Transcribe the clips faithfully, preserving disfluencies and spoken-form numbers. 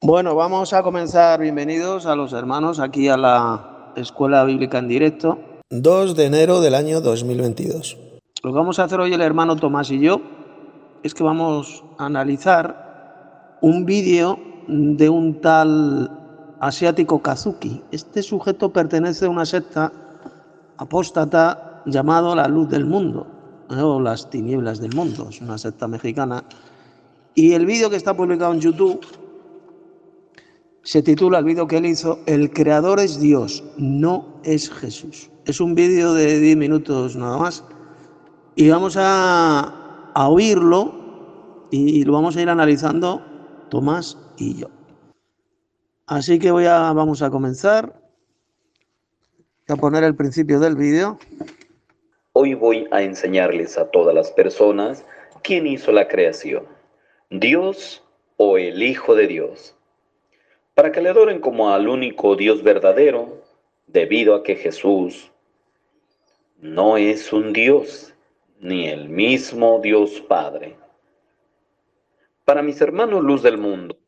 Bueno, vamos a comenzar. Bienvenidos a los hermanos aquí a la Escuela Bíblica en Directo. dos de enero del año dos mil veintidós. Lo que vamos a hacer hoy el hermano Tomás y yo es que vamos a analizar un vídeo de un tal asiático Kazuki. Este sujeto pertenece a una secta apóstata llamado La Luz del Mundo, ¿eh? o Las Tinieblas del Mundo. Es una secta mexicana. Y el vídeo que está publicado en YouTube se titula, el vídeo que él hizo, El creador es Dios, no es Jesús. Es un vídeo de diez minutos nada más. Y vamos a, a oírlo y lo vamos a ir analizando Tomás y yo. Así que voy a, vamos a comenzar. Voy a poner el principio del vídeo. Hoy voy a enseñarles a todas las personas quién hizo la creación, Dios o el Hijo de Dios, para que le adoren como al único Dios verdadero, debido a que Jesús no es un Dios, ni el mismo Dios Padre. Para mis hermanos luz del mundo.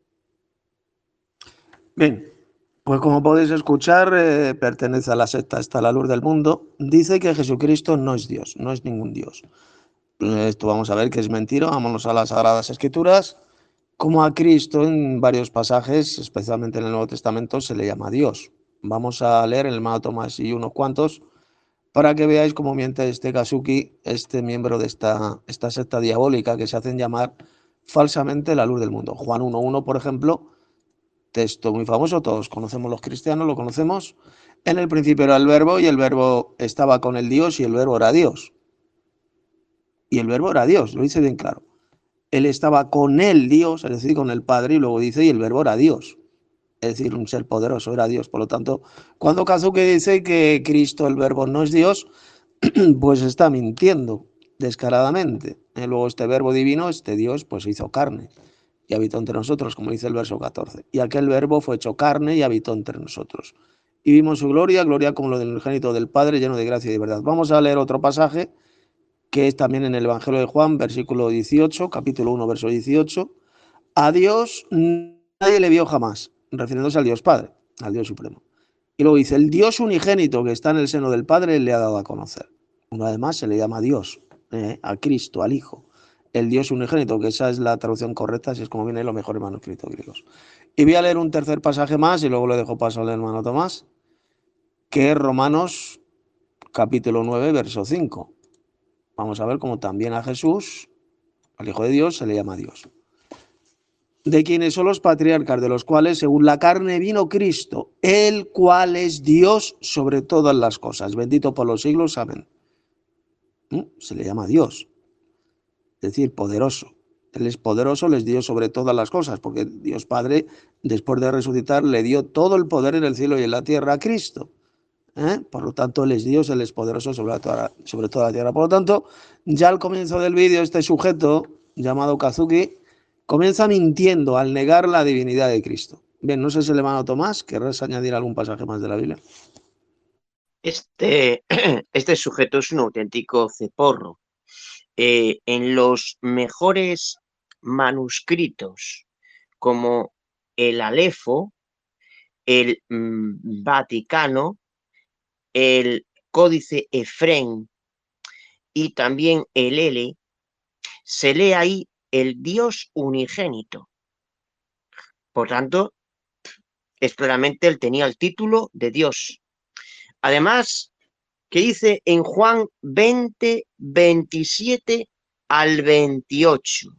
Bien, pues como podéis escuchar, eh, pertenece a la secta esta, La Luz del Mundo. Dice que Jesucristo no es Dios, no es ningún Dios. Esto vamos a ver que es mentira. Vámonos a las Sagradas Escrituras. Como a Cristo en varios pasajes, especialmente en el Nuevo Testamento, se le llama Dios. Vamos a leer el hermano Tomás y unos cuantos para que veáis cómo miente este Kazuki, este miembro de esta, esta secta diabólica que se hacen llamar falsamente la luz del mundo. Juan uno uno, por ejemplo, texto muy famoso, todos conocemos los cristianos, lo conocemos. En el principio era el verbo y el verbo estaba con el Dios y el verbo era Dios. Y el verbo era Dios, lo dice bien claro. Él estaba con el Dios, es decir, con el Padre, y luego dice, y el verbo era Dios. Es decir, un ser poderoso, era Dios. Por lo tanto, cuando Kazuki dice que Cristo, el verbo, no es Dios, pues está mintiendo descaradamente. Y luego este verbo divino, este Dios, pues hizo carne y habitó entre nosotros, como dice el verso catorce. Y aquel verbo fue hecho carne y habitó entre nosotros. Y vimos su gloria, gloria como lo del unigénito del Padre, lleno de gracia y de verdad. Vamos a leer otro pasaje, que es también en el Evangelio de Juan, versículo dieciocho, capítulo uno, verso dieciocho. A Dios nadie le vio jamás, refiriéndose al Dios Padre, al Dios Supremo. Y luego dice, el Dios unigénito que está en el seno del Padre le ha dado a conocer. Una vez más se le llama Dios, eh, a Cristo, al Hijo. El Dios unigénito, que esa es la traducción correcta, si es como viene en los mejores manuscritos griegos. Y voy a leer un tercer pasaje más y luego le dejo paso al hermano Tomás, que es Romanos capítulo nueve, verso cinco. Vamos a ver cómo también a Jesús, al Hijo de Dios, se le llama Dios. De quienes son los patriarcas, de los cuales según la carne vino Cristo, el cual es Dios sobre todas las cosas. Bendito por los siglos, amén. Se le llama Dios, es decir, poderoso. Él es poderoso, les dio sobre todas las cosas, porque Dios Padre, después de resucitar, le dio todo el poder en el cielo y en la tierra a Cristo. ¿Eh? Por lo tanto, Él es Dios, Él es poderoso sobre toda, sobre toda la tierra. Por lo tanto, ya al comienzo del vídeo, este sujeto, llamado Kazuki, comienza mintiendo al negar la divinidad de Cristo. Bien, no sé si el hermano Tomás, ¿querrás añadir algún pasaje más de la Biblia? Este, este sujeto es un auténtico ceporro. Eh, en los mejores manuscritos, como el Alefo, el mm, Vaticano, el Códice Efrén y también el L, se lee ahí el Dios unigénito. Por tanto, es claramente él tenía el título de Dios. Además, que dice en Juan veinte, veintisiete al veintiocho.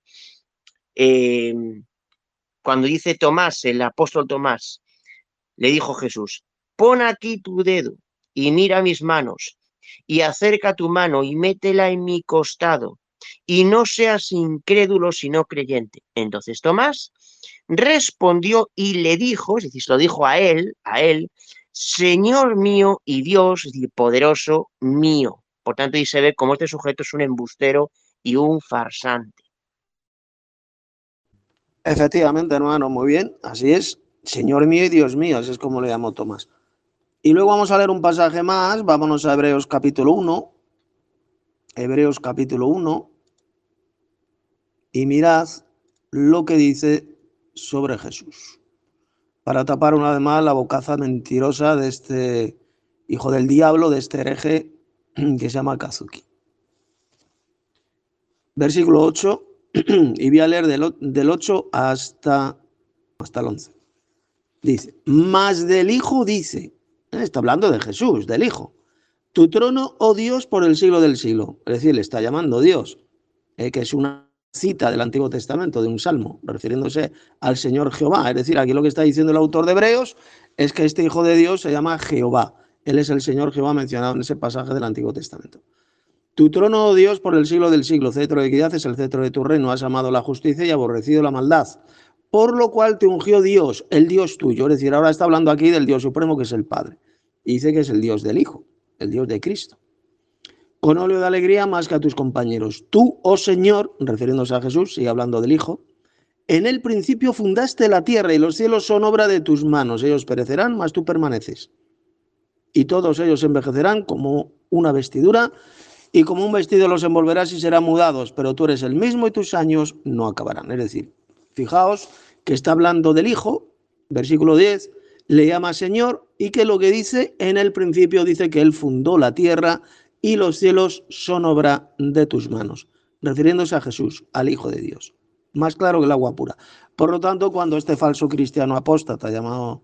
Eh, cuando dice Tomás, el apóstol Tomás, le dijo Jesús, pon aquí tu dedo y mira mis manos, y acerca tu mano y métela en mi costado, y no seas incrédulo sino creyente. Entonces Tomás respondió y le dijo, es decir, se lo dijo a él, a él, Señor mío y Dios, es decir, poderoso mío. Por tanto, y se ve cómo este sujeto es un embustero y un farsante. Efectivamente, hermano, muy bien, así es. Señor mío y Dios mío, así es como le llamó Tomás. Y luego vamos a leer un pasaje más, vámonos a Hebreos capítulo uno. Hebreos capítulo uno. Y mirad lo que dice sobre Jesús, para tapar una vez más la bocaza mentirosa de este hijo del diablo, de este hereje que se llama Kazuki. Versículo ocho, y voy a leer del, del ocho hasta, hasta el once. Dice, mas del Hijo dice, está hablando de Jesús, del Hijo, tu trono, oh Dios, por el siglo del siglo. Es decir, le está llamando Dios, eh, que es una cita del Antiguo Testamento, de un salmo, refiriéndose al Señor Jehová. Es decir, aquí lo que está diciendo el autor de Hebreos es que este Hijo de Dios se llama Jehová. Él es el Señor Jehová mencionado en ese pasaje del Antiguo Testamento. Tu trono, oh Dios, por el siglo del siglo, cetro de equidad es el cetro de tu reino, has amado la justicia y aborrecido la maldad, por lo cual te ungió Dios, el Dios tuyo. Es decir, ahora está hablando aquí del Dios supremo, que es el Padre, y dice que es el Dios del Hijo, el Dios de Cristo. Con óleo de alegría más que a tus compañeros. Tú, oh Señor, refiriéndose a Jesús, sigue hablando del Hijo, en el principio fundaste la tierra y los cielos son obra de tus manos. Ellos perecerán, mas tú permaneces. Y todos ellos envejecerán como una vestidura, y como un vestido los envolverás y serán mudados, pero tú eres el mismo y tus años no acabarán. Es decir, fijaos que está hablando del Hijo, versículo diez, le llama Señor, y que lo que dice en el principio dice que Él fundó la tierra y los cielos son obra de tus manos, refiriéndose a Jesús, al Hijo de Dios. Más claro que el agua pura. Por lo tanto, cuando este falso cristiano apóstata, llamado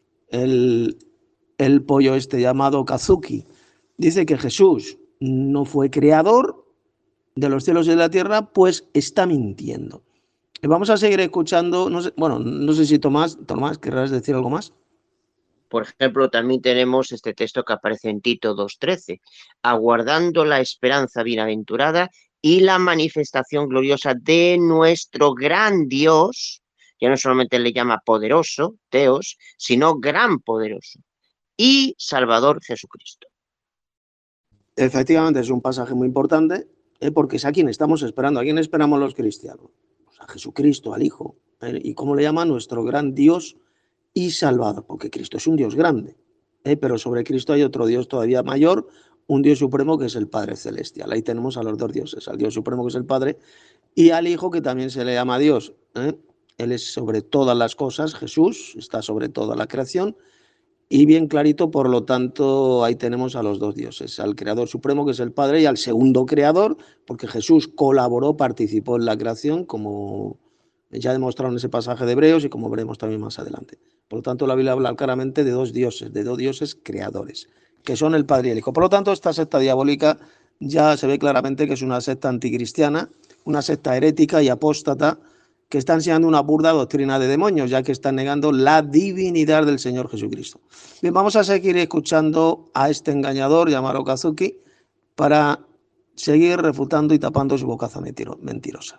el, el pollo este llamado Kazuki, dice que Jesús no fue creador de los cielos y de la tierra, pues está mintiendo. Y vamos a seguir escuchando, no sé, bueno, no sé si Tomás, Tomás, ¿querrás decir algo más? Por ejemplo, también tenemos este texto que aparece en Tito dos trece, aguardando la esperanza bienaventurada y la manifestación gloriosa de nuestro gran Dios, que no solamente le llama poderoso, Teos, sino gran poderoso, y Salvador Jesucristo. Efectivamente, es un pasaje muy importante, ¿eh? Porque es a quien estamos esperando. ¿A quién esperamos los cristianos? Pues a Jesucristo, al Hijo. ¿eh? ¿Y cómo le llama? Nuestro gran Dios y Salvador, porque Cristo es un Dios grande, ¿eh? Pero sobre Cristo hay otro Dios todavía mayor, un Dios supremo que es el Padre Celestial. Ahí tenemos a los dos dioses, al Dios supremo que es el Padre y al Hijo que también se le llama Dios. ¿eh? Él es sobre todas las cosas, Jesús está sobre toda la creación. Y bien clarito, por lo tanto, ahí tenemos a los dos dioses, al Creador Supremo, que es el Padre, y al segundo Creador, porque Jesús colaboró, participó en la creación, como ya demostraron en ese pasaje de Hebreos y como veremos también más adelante. Por lo tanto, la Biblia habla claramente de dos dioses, de dos dioses creadores, que son el Padre y el Hijo. Por lo tanto, esta secta diabólica ya se ve claramente que es una secta anticristiana, una secta herética y apóstata, que está enseñando una burda doctrina de demonios, ya que están negando la divinidad del Señor Jesucristo. Bien, vamos a seguir escuchando a este engañador llamado Kazuki para seguir refutando y tapando su bocaza mentirosa.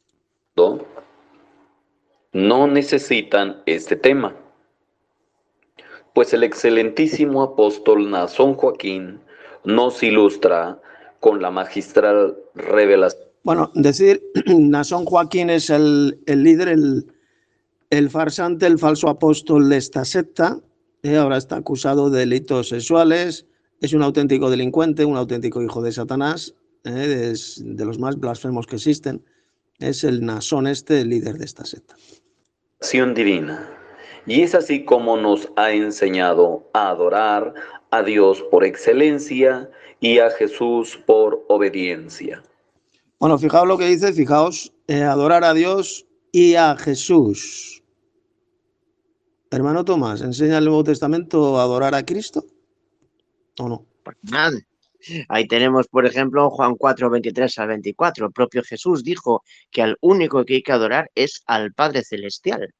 No necesitan este tema, pues el excelentísimo apóstol Naasón Joaquín nos ilustra con la magistral revelación. Bueno, decir, Naasón Joaquín es el, el líder, el, el farsante, el falso apóstol de esta secta. Eh, ahora está acusado de delitos sexuales, es un auténtico delincuente, un auténtico hijo de Satanás, eh, es de los más blasfemos que existen. Es el Naasón este, el líder de esta secta. Divina. Y es así como nos ha enseñado a adorar a Dios por excelencia y a Jesús por obediencia. Bueno, fijaos lo que dice, fijaos, eh, adorar a Dios y a Jesús. Hermano Tomás, ¿enseña el Nuevo Testamento a adorar a Cristo o no? Pues nada. Ahí tenemos, por ejemplo, Juan cuatro, veintitrés al veinticuatro. El propio Jesús dijo que al único que hay que adorar es al Padre Celestial.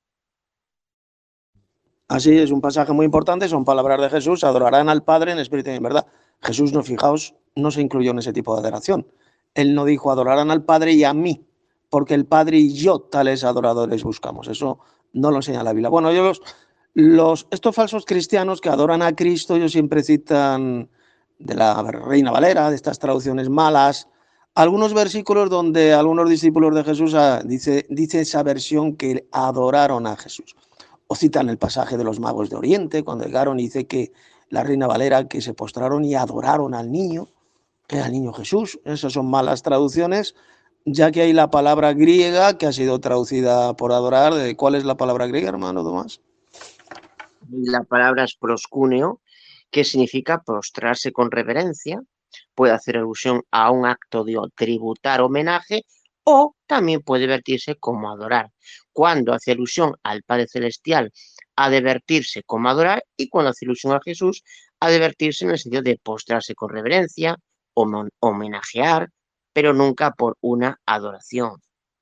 Así es, un pasaje muy importante, son palabras de Jesús, adorarán al Padre en espíritu y en verdad. Jesús, no fijaos, no se incluyó en ese tipo de adoración. Él no dijo adorarán al Padre y a mí, porque el Padre y yo tales adoradores buscamos. Eso no lo enseña la Biblia. Bueno, ellos, los, estos falsos cristianos que adoran a Cristo, ellos siempre citan de la Reina Valera, de estas traducciones malas, algunos versículos donde algunos discípulos de Jesús ah, dice, dice esa versión que adoraron a Jesús. O citan el pasaje de los magos de Oriente, cuando llegaron y dice que la Reina Valera, que se postraron y adoraron al niño, al niño Jesús. Esas son malas traducciones ya que hay la palabra griega que ha sido traducida por adorar. ¿Cuál es la palabra griega, hermano Tomás? La palabra es proscuneo, que significa prostrarse con reverencia. Puede hacer alusión a un acto de tributar homenaje o también puede vertirse como adorar. Cuando hace alusión al Padre Celestial, ha de vertirse como adorar, y cuando hace alusión a Jesús, ha de vertirse en el sentido de postrarse con reverencia, homenajear, pero nunca por una adoración.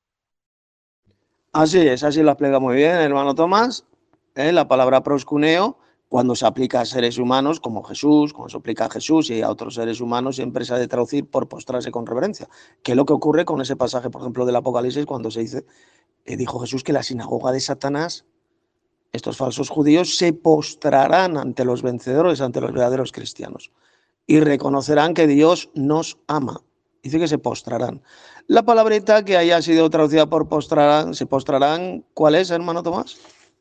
Así es, así lo explica muy bien el hermano Tomás. ¿eh? La palabra proscuneo, cuando se aplica a seres humanos como Jesús, cuando se aplica a Jesús y a otros seres humanos, siempre se ha de traducir por postrarse con reverencia, que es lo que ocurre con ese pasaje, por ejemplo, del Apocalipsis, cuando se dice, eh, dijo Jesús que la sinagoga de Satanás, estos falsos judíos, se postrarán ante los vencedores, ante los verdaderos cristianos, y reconocerán que Dios nos ama. Dice que se postrarán. La palabrita que haya sido traducida por postrarán, se postrarán, ¿cuál es, hermano Tomás?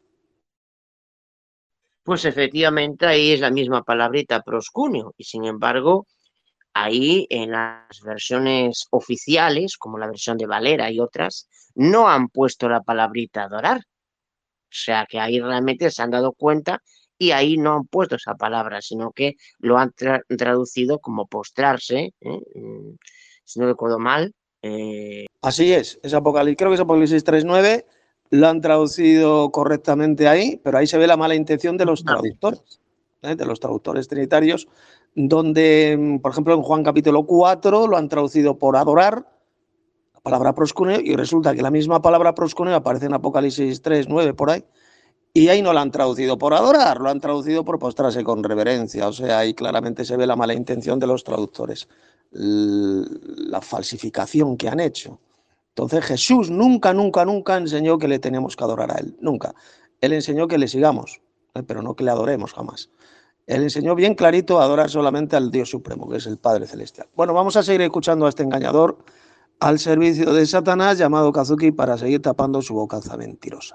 Pues efectivamente ahí es la misma palabrita, proscuneo, y sin embargo, ahí en las versiones oficiales, como la versión de Valera y otras, no han puesto la palabrita adorar. O sea que ahí realmente se han dado cuenta y ahí no han puesto esa palabra, sino que lo han tra traducido como postrarse, ¿eh? Si no recuerdo mal. Eh... Así es, es Apocalipsis, creo que es Apocalipsis tres nueve, lo han traducido correctamente ahí, pero ahí se ve la mala intención de los traductores, ¿eh? de los traductores trinitarios, donde, por ejemplo, en Juan capítulo cuatro lo han traducido por adorar, la palabra proscuneo, y resulta que la misma palabra proscuneo aparece en Apocalipsis tres nueve por ahí, y ahí no la han traducido por adorar, lo han traducido por postrarse con reverencia. O sea, ahí claramente se ve la mala intención de los traductores, la falsificación que han hecho. Entonces Jesús nunca, nunca, nunca enseñó que le tenemos que adorar a Él, nunca. Él enseñó que le sigamos, ¿eh? pero no que le adoremos jamás. Él enseñó bien clarito a adorar solamente al Dios Supremo, que es el Padre Celestial. Bueno, vamos a seguir escuchando a este engañador al servicio de Satanás llamado Kazuki para seguir tapando su bocaza mentirosa.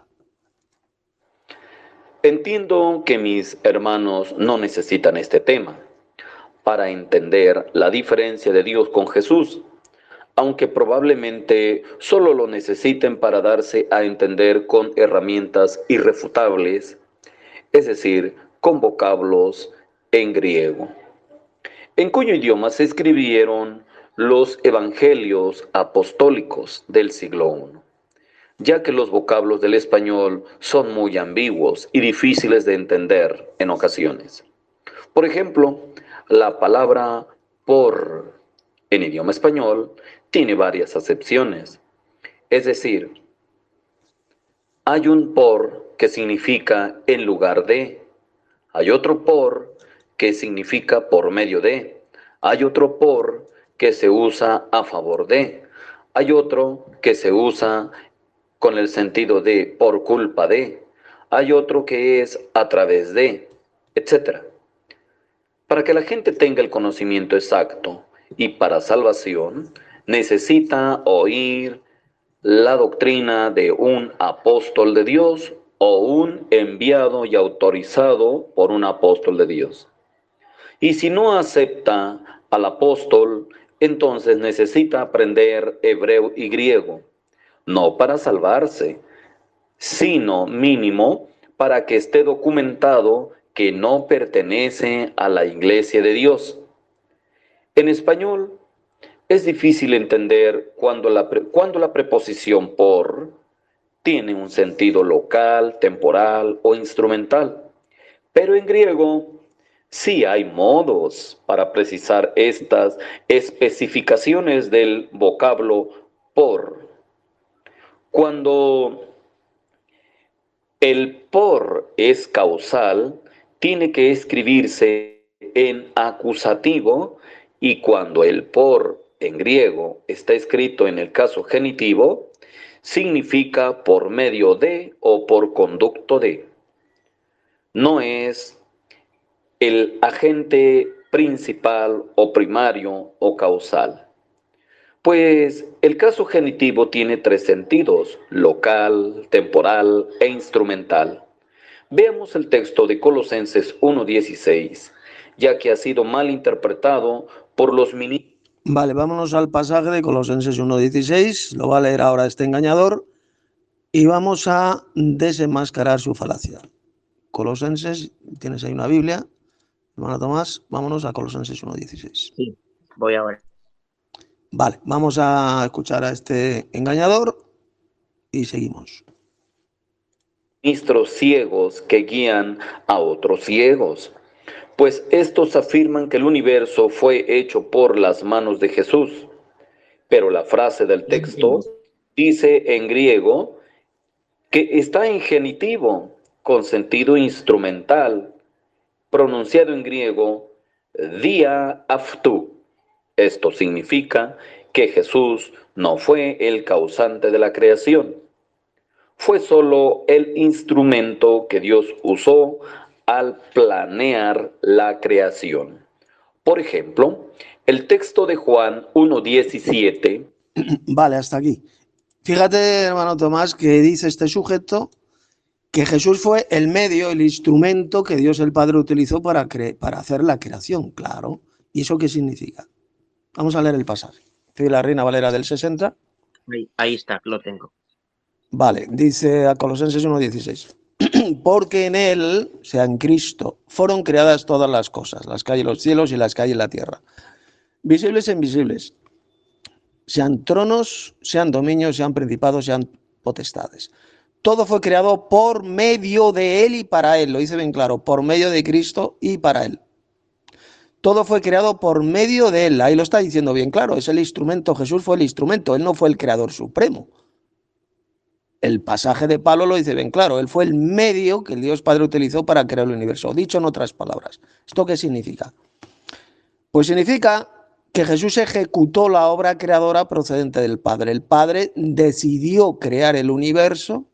Entiendo que mis hermanos no necesitan este tema para entender la diferencia de Dios con Jesús, aunque probablemente solo lo necesiten para darse a entender con herramientas irrefutables, es decir, con vocablos en griego, en cuyo idioma se escribieron los evangelios apostólicos del siglo primero, ya que los vocablos del español son muy ambiguos y difíciles de entender en ocasiones. Por ejemplo, la palabra por en idioma español tiene varias acepciones. Es decir, hay un por que significa en lugar de, hay otro por que significa por medio de, hay otro por que se usa a favor de, hay otro que se usa con el sentido de por culpa de, hay otro que es a través de, etcétera. Para que la gente tenga el conocimiento exacto y para salvación, necesita oír la doctrina de un apóstol de Dios o un enviado y autorizado por un apóstol de Dios. Y si no acepta al apóstol, entonces necesita aprender hebreo y griego, no para salvarse, sino mínimo para que esté documentado que no pertenece a la Iglesia de Dios. En español, es difícil entender cuando la, cuando la preposición por tiene un sentido local, temporal o instrumental. Pero en griego sí hay modos para precisar estas especificaciones del vocablo por. Cuando el por es causal, tiene que escribirse en acusativo, y cuando el por en griego está escrito en el caso genitivo, significa por medio de o por conducto de. No es el agente principal o primario o causal. Pues el caso genitivo tiene tres sentidos: local, temporal e instrumental. Veamos el texto de Colosenses uno dieciséis, ya que ha sido mal interpretado por los ministros Vale, vámonos al pasaje de Colosenses uno dieciséis, lo va a leer ahora este engañador y vamos a desenmascarar su falacia. Colosenses, tienes ahí una Biblia, hermano Tomás, vámonos a Colosenses uno dieciséis. Sí, voy a ver. Vale, vamos a escuchar a este engañador y seguimos. Ministros ciegos que guían a otros ciegos, pues estos afirman que el universo fue hecho por las manos de Jesús, pero la frase del texto dice en griego que está en genitivo, con sentido instrumental, pronunciado en griego dia aftu. Esto significa que Jesús no fue el causante de la creación. Fue solo el instrumento que Dios usó al planear la creación. Por ejemplo, el texto de Juan uno diecisiete. Vale, hasta aquí. Fíjate, hermano Tomás, que dice este sujeto que Jesús fue el medio, el instrumento que Dios el Padre utilizó para, cre- para hacer la creación, claro. ¿Y eso qué significa? Vamos a leer el pasaje. Soy la Reina Valera del sesenta. Ahí, ahí está, lo tengo. Vale, dice a Colosenses uno dieciséis. Porque en él, o sea, en Cristo, fueron creadas todas las cosas, las que hay en los cielos y las que hay en la tierra, visibles e invisibles, sean tronos, sean dominios, sean principados, sean potestades. Todo fue creado por medio de él y para él, lo dice bien claro, por medio de Cristo y para él. Todo fue creado por medio de él, ahí lo está diciendo bien claro, es el instrumento, Jesús fue el instrumento, él no fue el creador supremo. El pasaje de Pablo lo dice bien claro, él fue el medio que el Dios Padre utilizó para crear el universo. Dicho en otras palabras, ¿esto qué significa? Pues significa que Jesús ejecutó la obra creadora procedente del Padre. El Padre decidió crear el universo,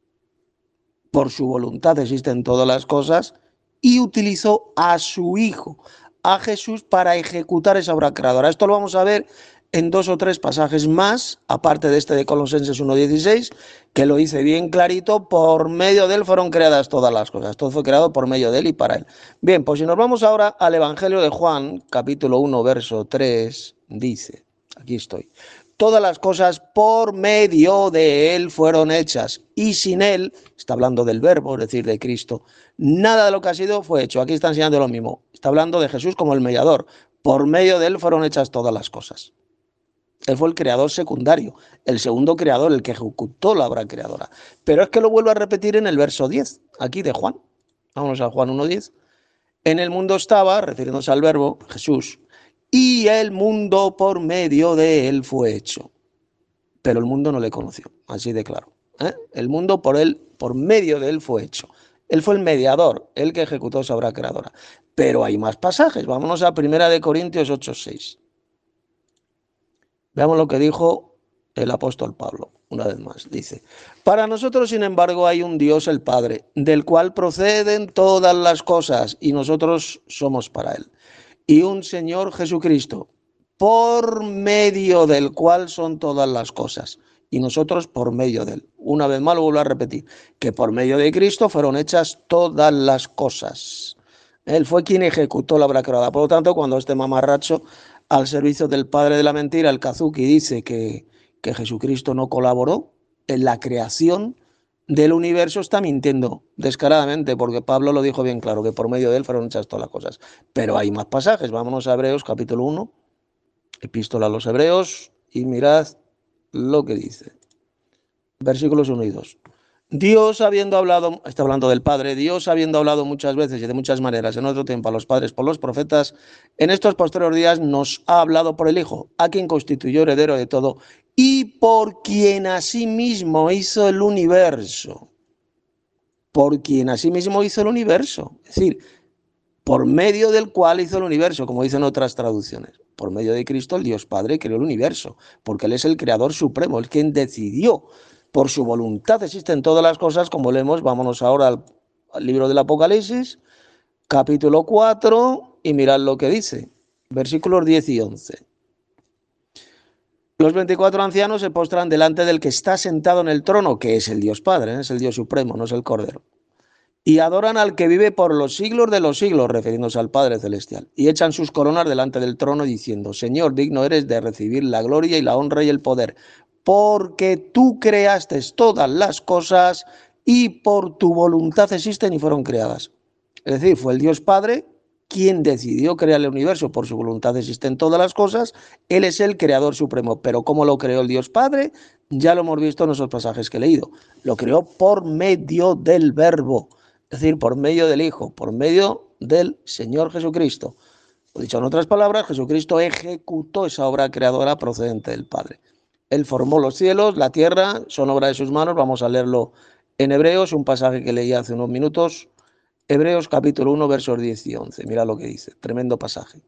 por su voluntad existen todas las cosas, y utilizó a su Hijo, a Jesús, para ejecutar esa obra creadora. Esto lo vamos a ver en dos o tres pasajes más, aparte de este de Colosenses uno dieciséis, que lo dice bien clarito, por medio de él fueron creadas todas las cosas, todo fue creado por medio de él y para él. Bien, pues si nos vamos ahora al Evangelio de Juan, capítulo uno, verso tres, dice, aquí estoy, todas las cosas por medio de él fueron hechas, y sin él, está hablando del verbo, es decir, de Cristo, nada de lo que ha sido fue hecho. Aquí está enseñando lo mismo, está hablando de Jesús como el mediador, por medio de él fueron hechas todas las cosas. Él fue el creador secundario, el segundo creador, el que ejecutó la obra creadora. Pero es que lo vuelvo a repetir en el verso diez, aquí de Juan. Vamos a Juan uno diez. En el mundo estaba, refiriéndose al verbo, Jesús, y el mundo por medio de él fue hecho. Pero el mundo no le conoció, así de claro. ¿eh? El mundo por él, por medio de él fue hecho. Él fue el mediador, el que ejecutó esa obra creadora. Pero hay más pasajes. Vámonos a primera de Corintios ocho seis. Veamos lo que dijo el apóstol Pablo, una vez más. Dice, para nosotros, sin embargo, hay un Dios el Padre, del cual proceden todas las cosas, y nosotros somos para él. Y un Señor Jesucristo, por medio del cual son todas las cosas, y nosotros por medio de él. Una vez más lo vuelvo a repetir, que por medio de Cristo fueron hechas todas las cosas. Él fue quien ejecutó la obra creada. Por lo tanto, cuando este mamarracho al servicio del padre de la mentira, el Kazuki, dice que, que Jesucristo no colaboró en la creación del universo, está mintiendo descaradamente, porque Pablo lo dijo bien claro, que por medio de él fueron hechas todas las cosas. Pero hay más pasajes. Vámonos a Hebreos capítulo uno, epístola a los Hebreos, y mirad lo que dice. Versículos uno y dos. Dios habiendo hablado, está hablando del Padre, Dios habiendo hablado muchas veces y de muchas maneras en otro tiempo a los padres por los profetas, en estos posteriores días nos ha hablado por el Hijo, a quien constituyó heredero de todo y por quien asimismo hizo el universo. Por quien asimismo hizo el universo. Es decir, por medio del cual hizo el universo, como dicen otras traducciones. Por medio de Cristo el Dios Padre creó el universo, porque Él es el creador supremo, el quien decidió. Por su voluntad existen todas las cosas, como leemos. Vámonos ahora al, al libro del Apocalipsis, capítulo cuatro, y mirad lo que dice, versículos diez y once. Los veinticuatro ancianos se postran delante del que está sentado en el trono, que es el Dios Padre, ¿eh? Es el Dios supremo, no es el Cordero. y adoran al que vive por los siglos de los siglos, refiriéndose al Padre Celestial, y echan sus coronas delante del trono diciendo, Señor, digno eres de recibir la gloria y la honra y el poder, porque tú creaste todas las cosas y por tu voluntad existen y fueron creadas. Es decir, fue el Dios Padre quien decidió crear el universo, por su voluntad existen todas las cosas, Él es el creador supremo, pero ¿cómo lo creó el Dios Padre? Ya lo hemos visto en esos pasajes que he leído, lo creó por medio del Verbo, es decir, por medio del Hijo, por medio del Señor Jesucristo. O dicho en otras palabras, Jesucristo ejecutó esa obra creadora procedente del Padre. Él formó los cielos, la tierra, son obra de sus manos, vamos a leerlo en Hebreos, un pasaje que leí hace unos minutos, Hebreos capítulo uno, versos diez y once. Mira lo que dice, tremendo pasaje.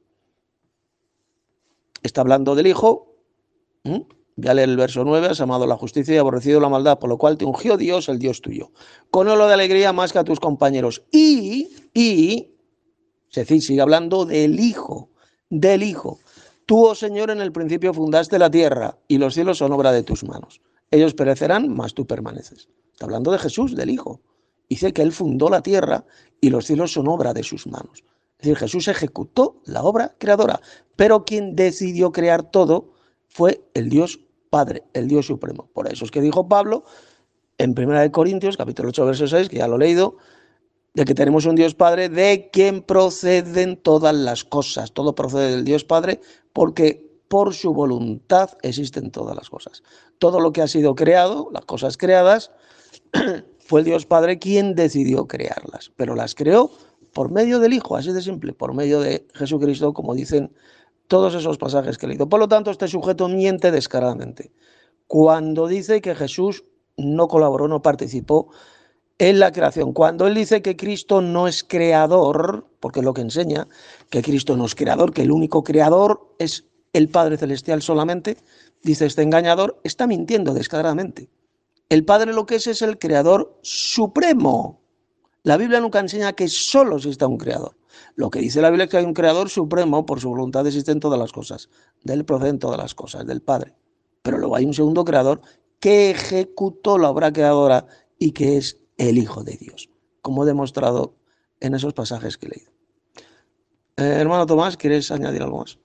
Está hablando del Hijo. ¿Mm? Voy a leer el verso nueve. Has amado la justicia y aborrecido la maldad, por lo cual te ungió Dios, el Dios tuyo, con olo de alegría más que a tus compañeros. Y, y, es decir, sigue hablando del Hijo, del Hijo. Tú, oh Señor, en el principio fundaste la tierra y los cielos son obra de tus manos. Ellos perecerán, mas tú permaneces. Está hablando de Jesús, del Hijo. Dice que Él fundó la tierra y los cielos son obra de sus manos. Es decir, Jesús ejecutó la obra creadora, pero quien decidió crear todo fue el Dios Padre, el Dios Supremo. Por eso es que dijo Pablo en primera de Corintios, capítulo ocho, verso seis, que ya lo he leído, de que tenemos un Dios Padre de quien proceden todas las cosas. Todo procede del Dios Padre porque por su voluntad existen todas las cosas. Todo lo que ha sido creado, las cosas creadas, fue el Dios Padre quien decidió crearlas, pero las creó por medio del Hijo, así de simple, por medio de Jesucristo, como dicen todos esos pasajes que he leído. Por lo tanto, este sujeto miente descaradamente cuando dice que Jesús no colaboró, no participó en la creación. Cuando él dice que Cristo no es creador, porque es lo que enseña, que Cristo no es creador, que el único creador es el Padre Celestial solamente, dice este engañador, está mintiendo descaradamente. El Padre lo que es es el creador supremo. La Biblia nunca enseña que solo exista un creador. Lo que dice la Biblia es que hay un creador supremo, por su voluntad existen todas las cosas. De él proceden todas las cosas, del Padre. Pero luego hay un segundo creador que ejecutó la obra creadora y que es el Hijo de Dios, como he demostrado en esos pasajes que he leído. Eh, hermano Tomás, ¿quieres añadir algo más?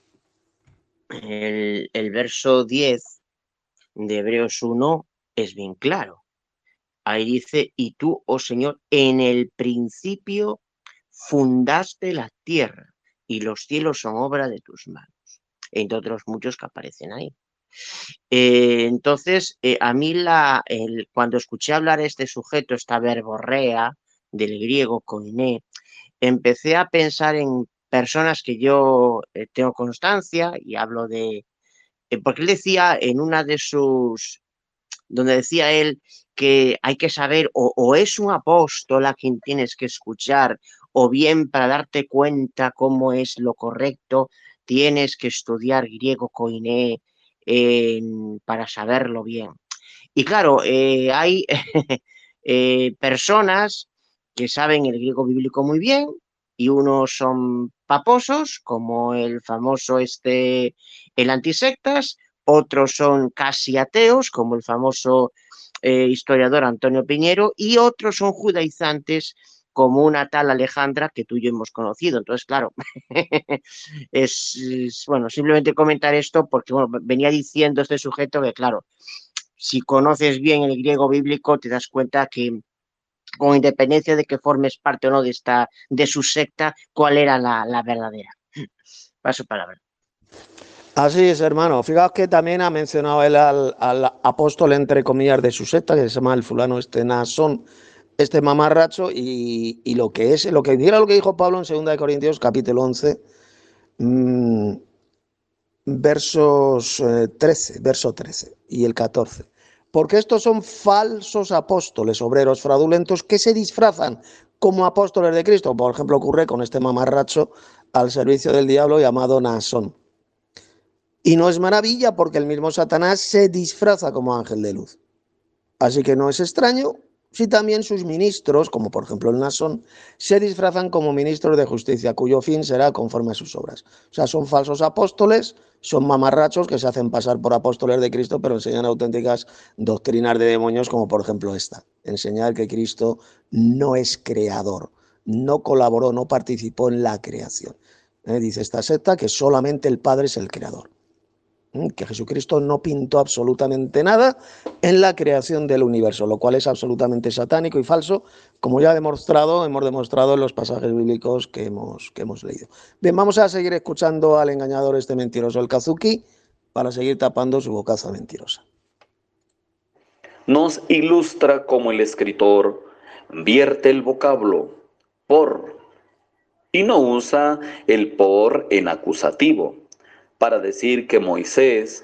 El, el verso diez de Hebreos uno es bien claro. Ahí dice, y tú, oh Señor, en el principio fundaste la tierra y los cielos son obra de tus manos, entre otros muchos que aparecen ahí. Eh, entonces, eh, a mí la, el, cuando escuché hablar este sujeto, esta verborrea del griego koiné, empecé a pensar en personas que yo eh, tengo constancia y hablo de... Eh, porque él decía en una de sus... donde decía él que hay que saber o, o es un apóstol a quien tienes que escuchar, o bien para darte cuenta cómo es lo correcto, tienes que estudiar griego koiné eh, para saberlo bien. Y claro, eh, hay eh, personas que saben el griego bíblico muy bien y unos son paposos, como el famoso este, el antisectas, otros son casi ateos, como el famoso eh, historiador Antonio Piñero, y otros son judaizantes, como una tal Alejandra que tú y yo hemos conocido. Entonces, claro, es, es, bueno, simplemente comentar esto porque bueno, venía diciendo este sujeto que, claro, si conoces bien el griego bíblico, te das cuenta que, con independencia de que formes parte o no de esta, de su secta, cuál era la, la verdadera. Paso palabra. Así es, hermano. Fijaos que también ha mencionado él al, al apóstol, entre comillas, de su secta, que se llama el fulano este Naasón, este mamarracho, y, y lo que es, lo que mira lo que dijo Pablo en segunda de Corintios, capítulo once, mmm, versos eh, trece, verso trece y el catorce. Porque estos son falsos apóstoles, obreros fraudulentos, que se disfrazan como apóstoles de Cristo. Por ejemplo, ocurre con este mamarracho al servicio del diablo llamado Naasón. Y no es maravilla porque el mismo Satanás se disfraza como ángel de luz. Así que no es extraño si también sus ministros, como por ejemplo el Nasón, se disfrazan como ministros de justicia, cuyo fin será conforme a sus obras. O sea, son falsos apóstoles, son mamarrachos que se hacen pasar por apóstoles de Cristo, pero enseñan auténticas doctrinas de demonios, como por ejemplo esta, enseñar que Cristo no es creador, no colaboró, no participó en la creación. ¿Eh? Dice esta secta que solamente el Padre es el creador, que Jesucristo no pintó absolutamente nada en la creación del universo, lo cual es absolutamente satánico y falso, como ya he demostrado, hemos demostrado en los pasajes bíblicos que hemos, que hemos leído. Bien, vamos a seguir escuchando al engañador este mentiroso, el Kazuki, para seguir tapando su bocaza mentirosa. Nos ilustra cómo el escritor vierte el vocablo por y no usa el por en acusativo para decir que Moisés,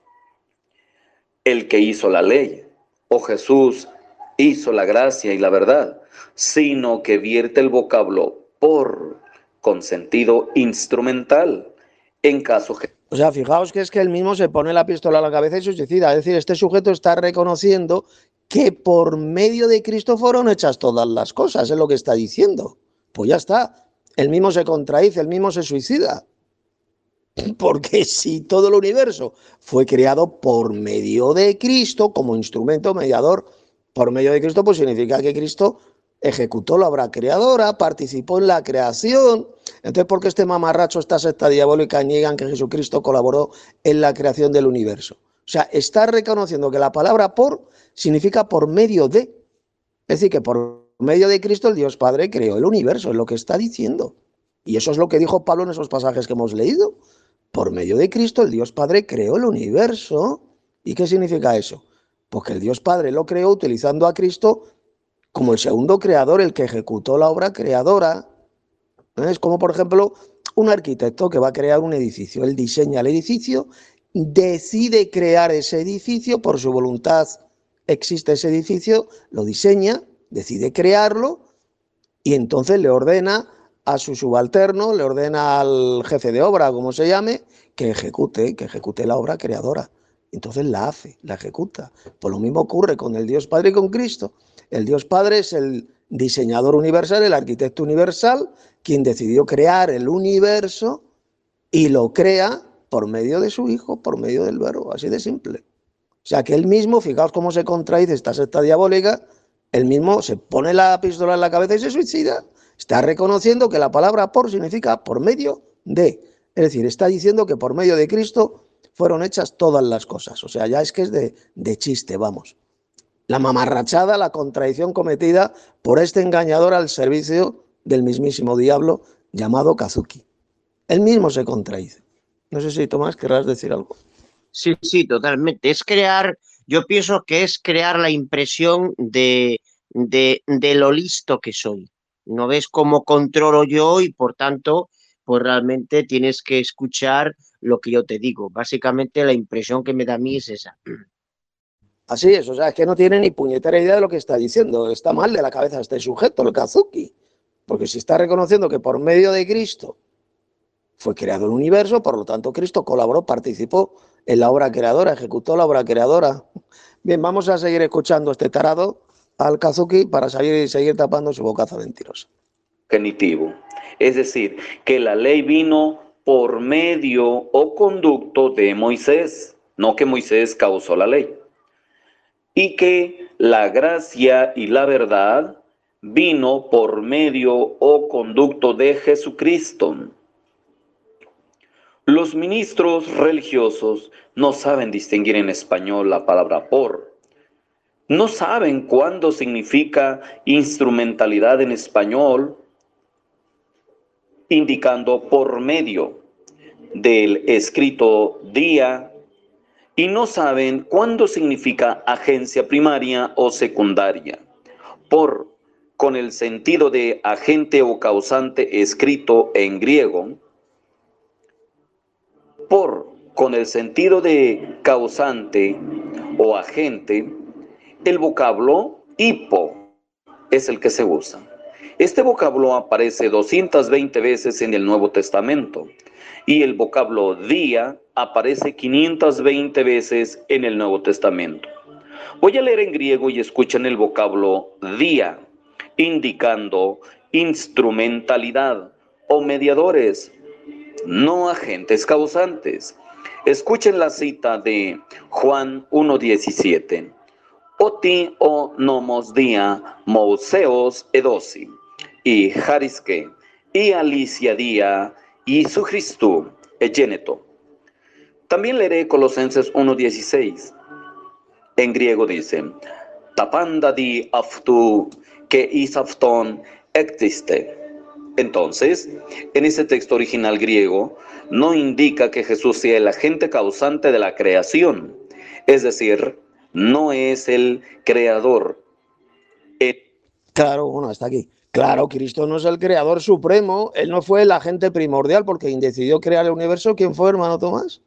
el que hizo la ley, o Jesús hizo la gracia y la verdad, sino que vierte el vocablo por con sentido instrumental, en caso que... O sea, fijaos que es que él mismo se pone la pistola a la cabeza y se suicida. Es decir, este sujeto está reconociendo que por medio de Cristo fueron hechas todas las cosas, es lo que está diciendo. Pues ya está, él mismo se contradice, él mismo se suicida. Porque si todo el universo fue creado por medio de Cristo, como instrumento mediador por medio de Cristo, pues significa que Cristo ejecutó la obra creadora, participó en la creación. Entonces, ¿por qué este mamarracho, esta secta diabólica, niegan que Jesucristo colaboró en la creación del universo? O sea, está reconociendo que la palabra por significa por medio de. Es decir, que por medio de Cristo el Dios Padre creó el universo, es lo que está diciendo. Y eso es lo que dijo Pablo en esos pasajes que hemos leído. Por medio de Cristo el Dios Padre creó el universo. ¿Y qué significa eso? Pues que el Dios Padre lo creó utilizando a Cristo como el segundo creador, el que ejecutó la obra creadora. Es como, por ejemplo, un arquitecto que va a crear un edificio. Él diseña el edificio, decide crear ese edificio, por su voluntad existe ese edificio, lo diseña, decide crearlo y entonces le ordena a su subalterno, le ordena al jefe de obra, como se llame, que ejecute, que ejecute la obra creadora. Entonces la hace, la ejecuta. Pues lo mismo ocurre con el Dios Padre y con Cristo. El Dios Padre es el diseñador universal, el arquitecto universal, quien decidió crear el universo y lo crea por medio de su Hijo, por medio del Verbo, así de simple. O sea que él mismo, fijaos cómo se contradice esta secta diabólica, él mismo se pone la pistola en la cabeza y se suicida. Está reconociendo que la palabra por significa por medio de. Es decir, está diciendo que por medio de Cristo fueron hechas todas las cosas. O sea, ya es que es de, de chiste, vamos. La mamarrachada, la contradicción cometida por este engañador al servicio del mismísimo diablo llamado Kazuki. Él mismo se contradice. No sé si, Tomás, querrás decir algo. Sí, sí, totalmente. Es crear, yo pienso que es crear la impresión de, de, de lo listo que soy. ¿No ves cómo controlo yo? Y por tanto, pues realmente tienes que escuchar lo que yo te digo. Básicamente la impresión que me da a mí es esa. Así es, o sea, es que no tiene ni puñetera idea de lo que está diciendo. Está mal de la cabeza este sujeto, el Kazuki. Porque si está reconociendo que por medio de Cristo fue creado el universo, por lo tanto Cristo colaboró, participó en la obra creadora, ejecutó la obra creadora. Bien, vamos a seguir escuchando a este tarado, al Kazuki, para seguir, seguir tapando su bocaza mentirosa. Genitivo, es decir, que la ley vino por medio o conducto de Moisés, no que Moisés causó la ley. Y que la gracia y la verdad vino por medio o conducto de Jesucristo. Los ministros religiosos no saben distinguir en español la palabra por. No saben cuándo significa instrumentalidad en español, indicando por medio del escrito día, y no saben cuándo significa agencia primaria o secundaria, por con el sentido de agente o causante escrito en griego, por con el sentido de causante o agente, el vocablo hipo es el que se usa. Este vocablo aparece doscientas veinte veces en el Nuevo Testamento y el vocablo día aparece quinientas veinte veces en el Nuevo Testamento. Voy a leer en griego y escuchen el vocablo día, indicando instrumentalidad o mediadores, no agentes causantes. Escuchen la cita de Juan uno diecisiete. Oti o nomos dia mouseos edosi, y jariske, y alicia dia, y su Christu, egeneto. También leeré Colosenses uno dieciséis. En griego dice, tapanda di aftu que isafton existe. Entonces, en ese texto original griego, no indica que Jesús sea el agente causante de la creación, es decir, no es el creador. El... Claro, bueno, hasta aquí. Claro, Cristo no es el creador supremo, él no fue el agente primordial, porque quien decidió crear el universo, ¿quién fue, hermano Tomás?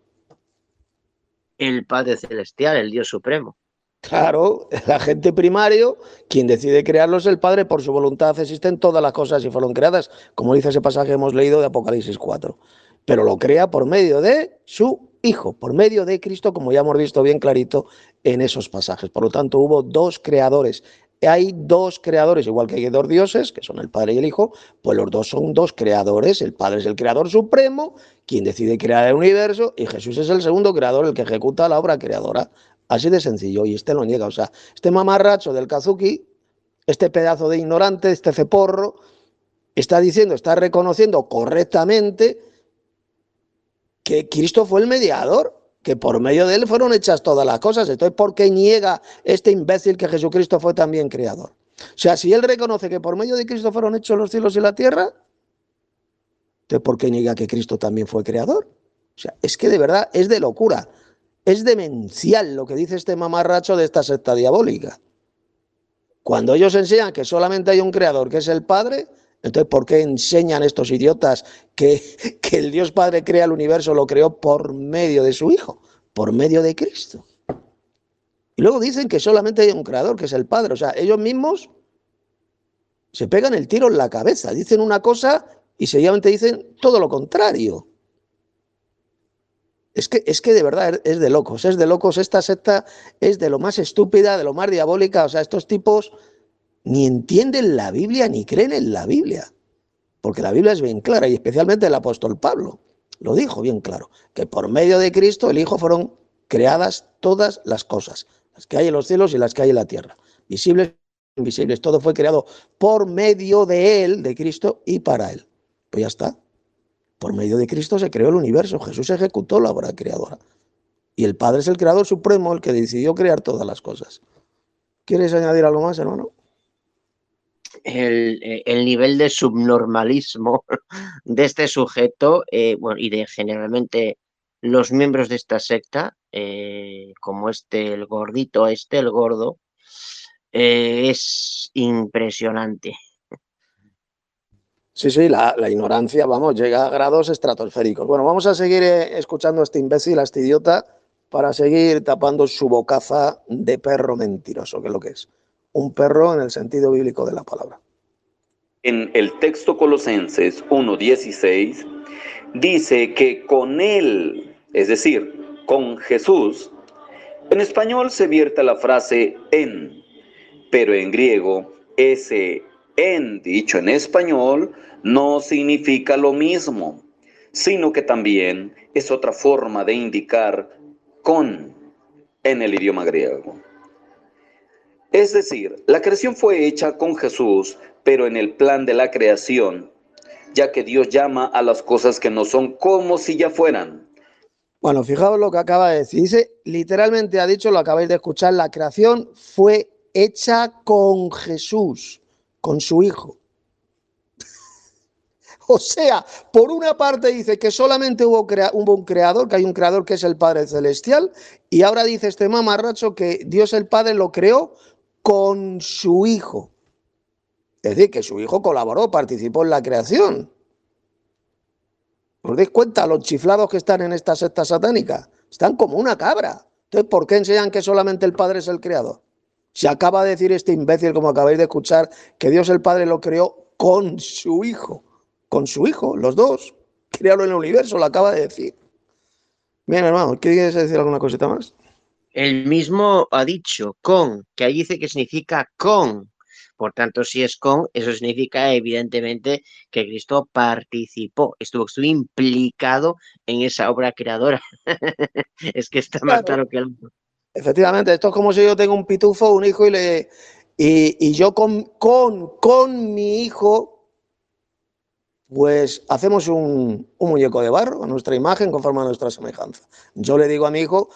El Padre Celestial, el Dios Supremo. Claro, el agente primario, quien decide crearlo es el Padre, por su voluntad existen todas las cosas y fueron creadas, como dice ese pasaje que hemos leído de Apocalipsis cuatro. Pero lo crea por medio de su Hijo, por medio de Cristo, como ya hemos visto bien clarito en esos pasajes. Por lo tanto, hubo dos creadores. Hay dos creadores, igual que hay dos dioses, que son el Padre y el Hijo, pues los dos son dos creadores. El Padre es el creador supremo, quien decide crear el universo, y Jesús es el segundo creador, el que ejecuta la obra creadora. Así de sencillo, y este lo niega. O sea, este mamarracho del Kazuki, este pedazo de ignorante, este ceporro, está diciendo, está reconociendo correctamente que Cristo fue el mediador, que por medio de él fueron hechas todas las cosas. Entonces, ¿por qué niega este imbécil que Jesucristo fue también creador? O sea, si él reconoce que por medio de Cristo fueron hechos los cielos y la tierra, entonces ¿por qué niega que Cristo también fue creador? O sea, es que de verdad es de locura. Es demencial lo que dice este mamarracho de esta secta diabólica. Cuando ellos enseñan que solamente hay un creador, que es el Padre, entonces ¿por qué enseñan estos idiotas que, que el Dios Padre crea el universo, lo creó por medio de su Hijo, por medio de Cristo? Y luego dicen que solamente hay un creador, que es el Padre. O sea, ellos mismos se pegan el tiro en la cabeza, dicen una cosa y seguidamente dicen todo lo contrario. Es que, es que de verdad es de locos, es de locos. Esta secta es de lo más estúpida, de lo más diabólica. O sea, estos tipos ni entienden la Biblia ni creen en la Biblia. Porque la Biblia es bien clara, y especialmente el apóstol Pablo lo dijo bien claro, que por medio de Cristo, el Hijo, fueron creadas todas las cosas, las que hay en los cielos y las que hay en la tierra, visibles e invisibles. Todo fue creado por medio de él, de Cristo, y para él. Pues ya está. Por medio de Cristo se creó el universo. Jesús ejecutó la obra creadora. Y el Padre es el creador supremo, el que decidió crear todas las cosas. ¿Quieres añadir algo más, hermano? El, el nivel de subnormalismo de este sujeto, eh, bueno, y de generalmente los miembros de esta secta, eh, como este, el gordito este, el gordo, eh, es impresionante. Sí, sí, la, la ignorancia, vamos, llega a grados estratosféricos. Bueno, vamos a seguir eh, escuchando a este imbécil, a este idiota, para seguir tapando su bocaza de perro mentiroso, que es lo que es. Un perro en el sentido bíblico de la palabra. En el texto Colosenses uno dieciséis dice que con él, es decir, con Jesús, en español se vierte la frase en, pero en griego ese en dicho en español no significa lo mismo, sino que también es otra forma de indicar con en el idioma griego. Es decir, la creación fue hecha con Jesús, pero en el plan de la creación, ya que Dios llama a las cosas que no son como si ya fueran. Bueno, fijaos lo que acaba de decir. Dice, literalmente ha dicho, lo acabáis de escuchar, la creación fue hecha con Jesús, con su Hijo. O sea, por una parte dice que solamente hubo, crea hubo un creador, que hay un creador que es el Padre Celestial, y ahora dice este mamarracho que Dios el Padre lo creó con su Hijo. Es decir, que su Hijo colaboró, participó en la creación. ¿Os dais cuenta los chiflados que están en esta secta satánica? Están como una cabra. Entonces, ¿por qué enseñan que solamente el Padre es el creador? Se acaba de decir este imbécil, como acabáis de escuchar, que Dios el Padre lo creó con su Hijo. Con su Hijo, los dos. Crearon el universo, lo acaba de decir. Bien, hermano, ¿quieres decir alguna cosita más? Él mismo ha dicho con, que ahí dice que significa con. Por tanto, si es con, eso significa evidentemente que Cristo participó, estuvo, estuvo implicado en esa obra creadora. Es que está más Claro. claro que el... Efectivamente, esto es como si yo tengo un pitufo, un hijo, y, le, y, y yo con, con, con mi hijo, pues hacemos un, un muñeco de barro a nuestra imagen conforme a nuestra semejanza. Yo le digo a mi hijo,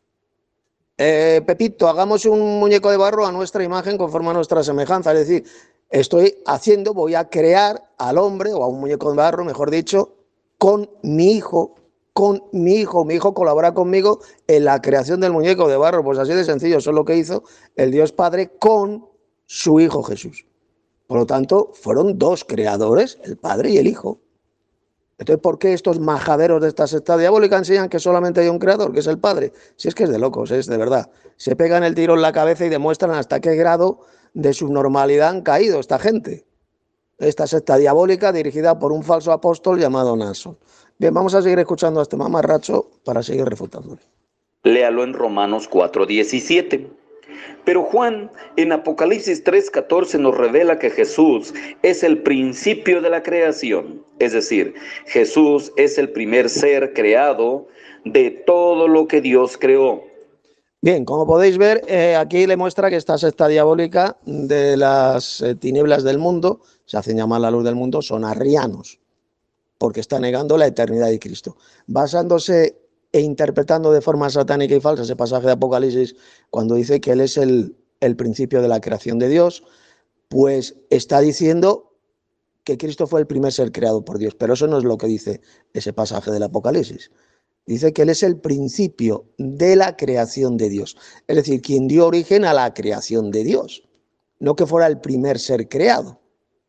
eh, Pepito, hagamos un muñeco de barro a nuestra imagen conforme a nuestra semejanza. Es decir, estoy haciendo, voy a crear al hombre, o a un muñeco de barro, mejor dicho, con mi hijo, con mi hijo. Mi hijo colabora conmigo en la creación del muñeco de barro. Pues así de sencillo, eso es lo que hizo el Dios Padre con su Hijo Jesús. Por lo tanto, fueron dos creadores, el Padre y el Hijo. Entonces, ¿por qué estos majaderos de esta secta diabólica enseñan que solamente hay un creador, que es el Padre? Si es que es de locos, es de verdad. Se pegan el tiro en la cabeza y demuestran hasta qué grado de subnormalidad han caído esta gente. Esta secta diabólica dirigida por un falso apóstol llamado Nason. Bien, vamos a seguir escuchando a este mamarracho para seguir refutándole. Léalo en Romanos cuatro diecisiete. Pero Juan en Apocalipsis tres catorce nos revela que Jesús es el principio de la creación. Es decir, Jesús es el primer ser creado de todo lo que Dios creó. Bien, como podéis ver, eh, aquí le muestra que esta secta diabólica de las eh, tinieblas del mundo, se hacen llamar la luz del mundo, son arrianos, porque está negando la eternidad de Cristo. Basándose e interpretando de forma satánica y falsa ese pasaje de Apocalipsis, cuando dice que Él es el, el principio de la creación de Dios, pues está diciendo que Cristo fue el primer ser creado por Dios, pero eso no es lo que dice ese pasaje del Apocalipsis. Dice que Él es el principio de la creación de Dios, es decir, quien dio origen a la creación de Dios, no que fuera el primer ser creado.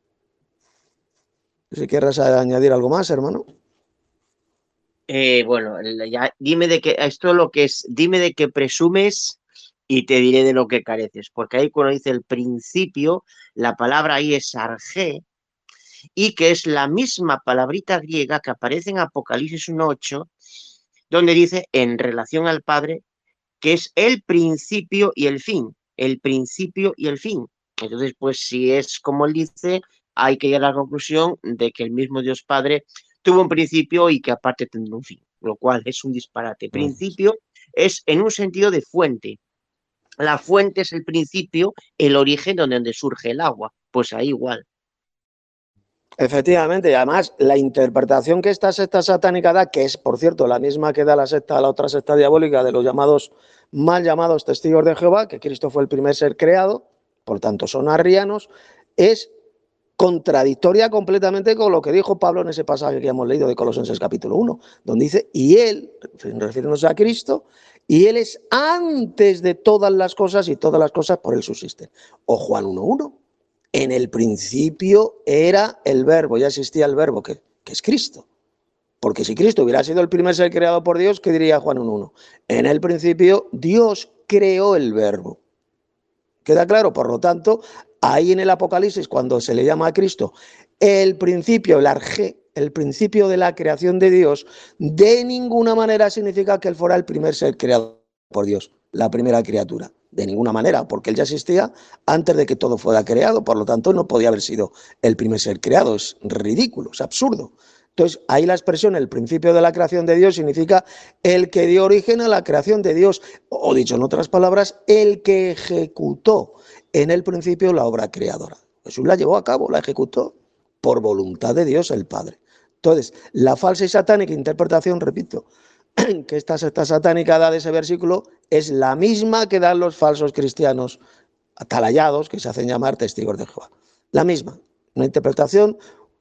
Si quieres añadir algo más, hermano. Eh, bueno, ya, dime de qué, esto lo que es, dime de qué presumes y te diré de lo que careces, porque ahí cuando dice el principio, la palabra ahí es argé, y que es la misma palabrita griega que aparece en Apocalipsis uno ocho, donde dice en relación al Padre, que es el principio y el fin, el principio y el fin. Entonces, pues si es como él dice, hay que llegar a la conclusión de que el mismo Dios Padre tuvo un principio y que aparte tendrá un fin, lo cual es un disparate. Principio es en un sentido de fuente. La fuente es el principio, el origen donde, donde surge el agua. Pues ahí igual. Efectivamente, y además la interpretación que esta secta satánica da, que es, por cierto, la misma que da la secta, la otra secta diabólica de los llamados, mal llamados testigos de Jehová, que Cristo fue el primer ser creado, por tanto son arrianos, es contradictoria completamente con lo que dijo Pablo en ese pasaje que hemos leído de Colosenses capítulo uno, donde dice, y Él, refiriéndose a Cristo, y Él es antes de todas las cosas y todas las cosas por Él subsisten. O Juan uno uno. En el principio era el verbo, ya existía el verbo, que, que es Cristo. Porque si Cristo hubiera sido el primer ser creado por Dios, ¿qué diría Juan uno uno? En el principio Dios creó el verbo. ¿Queda claro? Por lo tanto, ahí en el Apocalipsis, cuando se le llama a Cristo el principio, el arjé, el principio de la creación de Dios, de ninguna manera significa que Él fuera el primer ser creado por Dios, la primera criatura. De ninguna manera, porque Él ya existía antes de que todo fuera creado, por lo tanto no podía haber sido el primer ser creado, es ridículo, es absurdo. Entonces, ahí la expresión, el principio de la creación de Dios, significa el que dio origen a la creación de Dios, o dicho en otras palabras, el que ejecutó en el principio la obra creadora. Jesús la llevó a cabo, la ejecutó por voluntad de Dios el Padre. Entonces, la falsa y satánica interpretación, repito, que esta secta satánica da de ese versículo es la misma que dan los falsos cristianos atalayados, que se hacen llamar testigos de Jehová. La misma, una interpretación,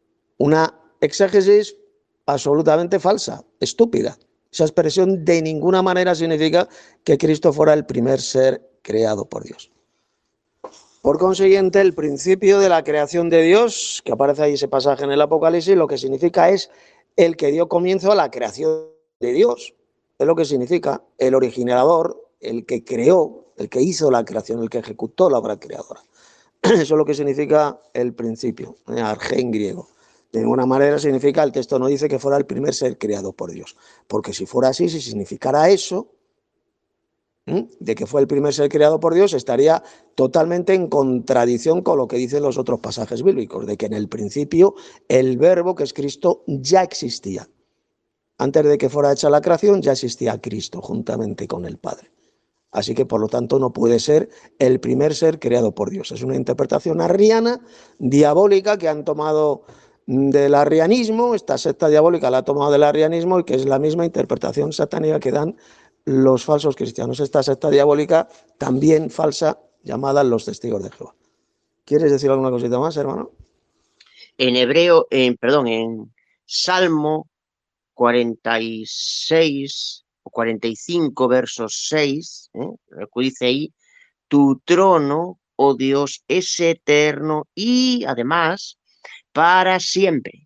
una exégesis absolutamente falsa, estúpida. Esa expresión de ninguna manera significa que Cristo fuera el primer ser creado por Dios. Por consiguiente, el principio de la creación de Dios, que aparece ahí ese pasaje en el Apocalipsis, lo que significa es el que dio comienzo a la creación de Dios. Es lo que significa el originador, el que creó, el que hizo la creación, el que ejecutó la obra creadora. Eso es lo que significa el principio, arjé en griego. De ninguna manera significa, el texto no dice que fuera el primer ser creado por Dios. Porque si fuera así, si significara eso, ¿Mm? De que fue el primer ser creado por Dios, estaría totalmente en contradicción con lo que dicen los otros pasajes bíblicos, de que en el principio el verbo, que es Cristo, ya existía. Antes de que fuera hecha la creación, ya existía Cristo juntamente con el Padre. Así que, por lo tanto, no puede ser el primer ser creado por Dios. Es una interpretación arriana, diabólica, que han tomado del arrianismo. Esta secta diabólica la ha tomado del arrianismo y que es la misma interpretación satánica que dan los falsos cristianos. Esta secta diabólica también falsa, llamada los testigos de Jehová. ¿Quieres decir alguna cosita más, hermano? En hebreo, en, perdón, en Salmo cuarenta y seis o cuarenta y cinco, versos seis, ¿eh? Dice ahí, tu trono, oh Dios, es eterno y además para siempre.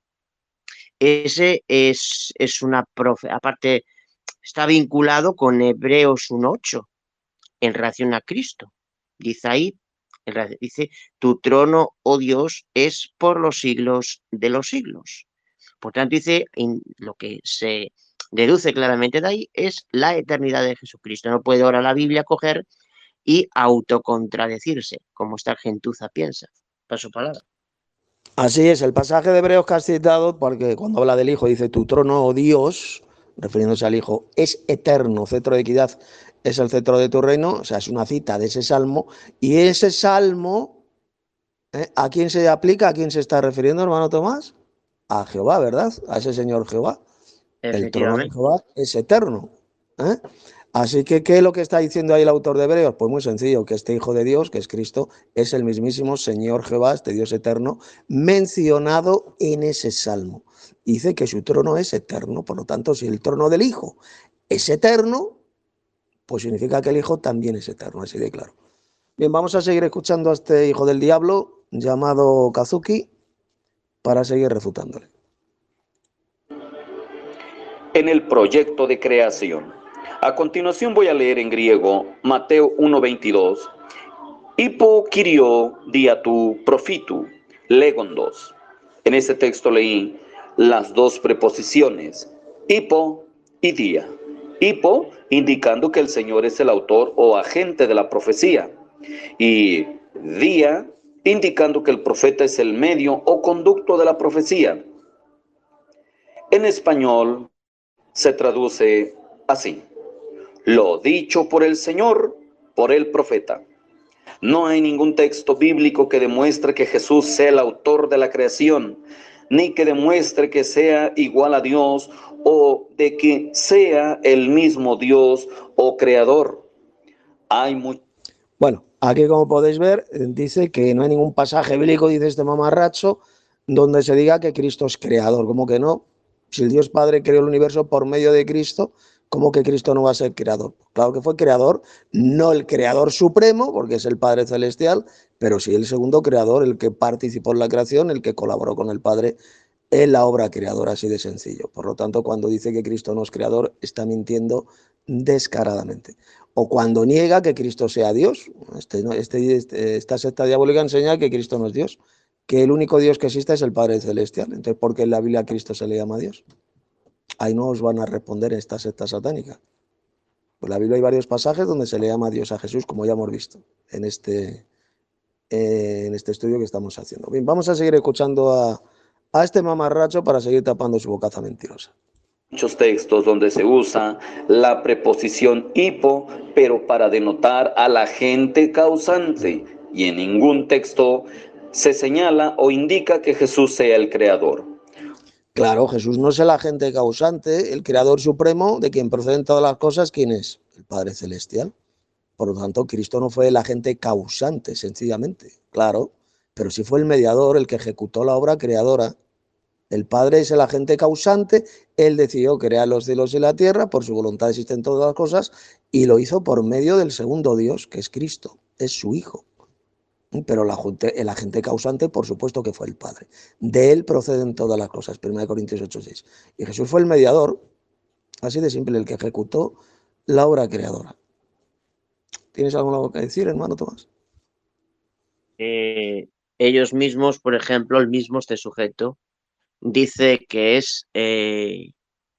Ese es, es una profe, aparte está vinculado con Hebreos uno ocho en relación a Cristo. Dice ahí, dice, tu trono, oh Dios, es por los siglos de los siglos. Por tanto, dice, lo que se deduce claramente de ahí es la eternidad de Jesucristo. No puede ahora la Biblia coger y autocontradecirse, como esta gentuza piensa. Paso palabra. Así es, el pasaje de Hebreos que has citado, porque cuando habla del Hijo dice, tu trono, oh Dios, refiriéndose al Hijo, es eterno, cetro de equidad es el cetro de tu reino, o sea, es una cita de ese salmo, y ese salmo, ¿eh? ¿A quién se aplica? ¿A quién se está refiriendo, hermano Tomás? A Jehová, ¿verdad? A ese Señor Jehová. El trono de Jehová es eterno, ¿eh? Así que, ¿qué es lo que está diciendo ahí el autor de Hebreos? Pues muy sencillo, que este Hijo de Dios, que es Cristo, es el mismísimo Señor Jehová, este Dios eterno, mencionado en ese salmo. Dice que su trono es eterno, por lo tanto, si el trono del Hijo es eterno, pues significa que el Hijo también es eterno, así de claro. Bien, vamos a seguir escuchando a este hijo del diablo, llamado Kazuki, para seguir refutándole. En el proyecto de creación. A continuación voy a leer en griego Mateo uno veintidós. Hipo Kyrio diatu profitu, legondos. En este texto leí las dos preposiciones, hipo y dia. Hipo indicando que el Señor es el autor o agente de la profecía, y dia indicando que el profeta es el medio o conducto de la profecía. En español se traduce así: lo dicho por el Señor, por el profeta. No hay ningún texto bíblico que demuestre que Jesús sea el autor de la creación, ni que demuestre que sea igual a Dios o de que sea el mismo Dios o creador. Hay mucho... Bueno, aquí como podéis ver, dice que no hay ningún pasaje bíblico, dice este mamarracho, donde se diga que Cristo es creador. ¿Cómo que no? Si el Dios Padre creó el universo por medio de Cristo, ¿cómo que Cristo no va a ser creador? Claro que fue creador, no el creador supremo, porque es el Padre Celestial, pero sí el segundo creador, el que participó en la creación, el que colaboró con el Padre en la obra creadora, así de sencillo. Por lo tanto, cuando dice que Cristo no es creador, está mintiendo descaradamente. O cuando niega que Cristo sea Dios. Este, este, este, esta secta diabólica enseña que Cristo no es Dios, que el único Dios que existe es el Padre Celestial. Entonces, ¿por qué en la Biblia a Cristo se le llama Dios? Ahí no os van a responder en esta secta satánica. Pues en la Biblia hay varios pasajes donde se le llama Dios a Jesús, como ya hemos visto en este, eh, en este estudio que estamos haciendo. Bien, vamos a seguir escuchando a, a este mamarracho para seguir tapando su bocaza mentirosa. Muchos textos donde se usa la preposición hipo, pero para denotar al agente causante, y en ningún texto se señala o indica que Jesús sea el creador. Claro, Jesús no es el agente causante, el creador supremo, de quien proceden todas las cosas. ¿Quién es? El Padre Celestial. Por lo tanto, Cristo no fue el agente causante, sencillamente, claro, pero sí fue el mediador, el que ejecutó la obra creadora. El Padre es el agente causante, Él decidió crear los cielos y la tierra, por su voluntad existen todas las cosas, y lo hizo por medio del segundo Dios, que es Cristo, es su Hijo. Pero la, el agente causante, por supuesto que fue el Padre. De Él proceden todas las cosas, primera Corintios ocho seis. Y Jesús fue el mediador, así de simple, el que ejecutó la obra creadora. ¿Tienes algo que decir, hermano Tomás? Eh, ellos mismos, por ejemplo, el mismo este sujeto, dice que es eh,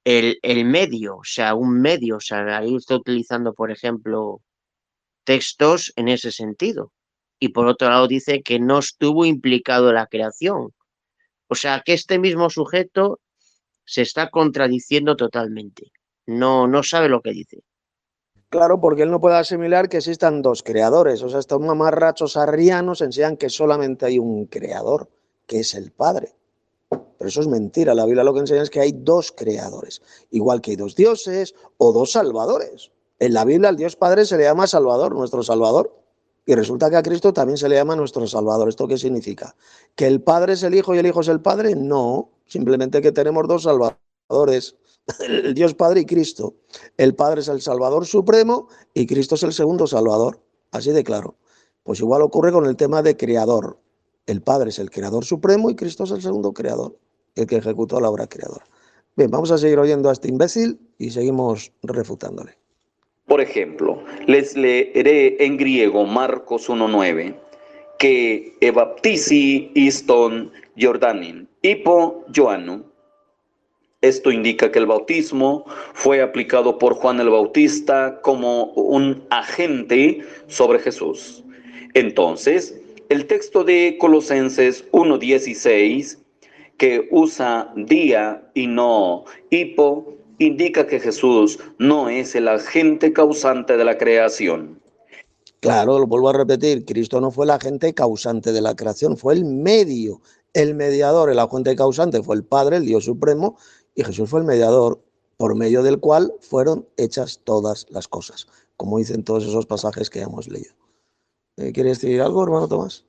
el, el medio, o sea, un medio, o sea, ahí está utilizando, por ejemplo, textos en ese sentido. Y por otro lado dice que no estuvo implicado en la creación. O sea, que este mismo sujeto se está contradiciendo totalmente. No, no sabe lo que dice. Claro, porque él no puede asimilar que existan dos creadores. O sea, estos mamarrachos arrianos enseñan que solamente hay un creador, que es el Padre. Pero eso es mentira. La Biblia lo que enseña es que hay dos creadores, igual que hay dos dioses o dos salvadores. En la Biblia al Dios Padre se le llama Salvador, nuestro Salvador. Y resulta que a Cristo también se le llama nuestro Salvador. ¿Esto qué significa? ¿Que el Padre es el Hijo y el Hijo es el Padre? No, simplemente que tenemos dos Salvadores, el Dios Padre y Cristo. El Padre es el Salvador supremo y Cristo es el segundo Salvador. Así de claro. Pues igual ocurre con el tema de creador. El Padre es el creador supremo y Cristo es el segundo creador, el que ejecutó la obra creadora. Bien, vamos a seguir oyendo a este imbécil y seguimos refutándole. Por ejemplo, les leeré en griego Marcos uno nueve, que ebaptisi iston Jordanin, hipo Joannu. Esto indica que el bautismo fue aplicado por Juan el Bautista como un agente sobre Jesús. Entonces, el texto de Colosenses uno dieciséis, que usa día y no hipo, indica que Jesús no es el agente causante de la creación. Claro, lo vuelvo a repetir, Cristo no fue el agente causante de la creación, fue el medio, el mediador, el agente causante fue el Padre, el Dios Supremo, y Jesús fue el mediador por medio del cual fueron hechas todas las cosas, como dicen todos esos pasajes que hemos leído. ¿Quieres decir algo, hermano Tomás?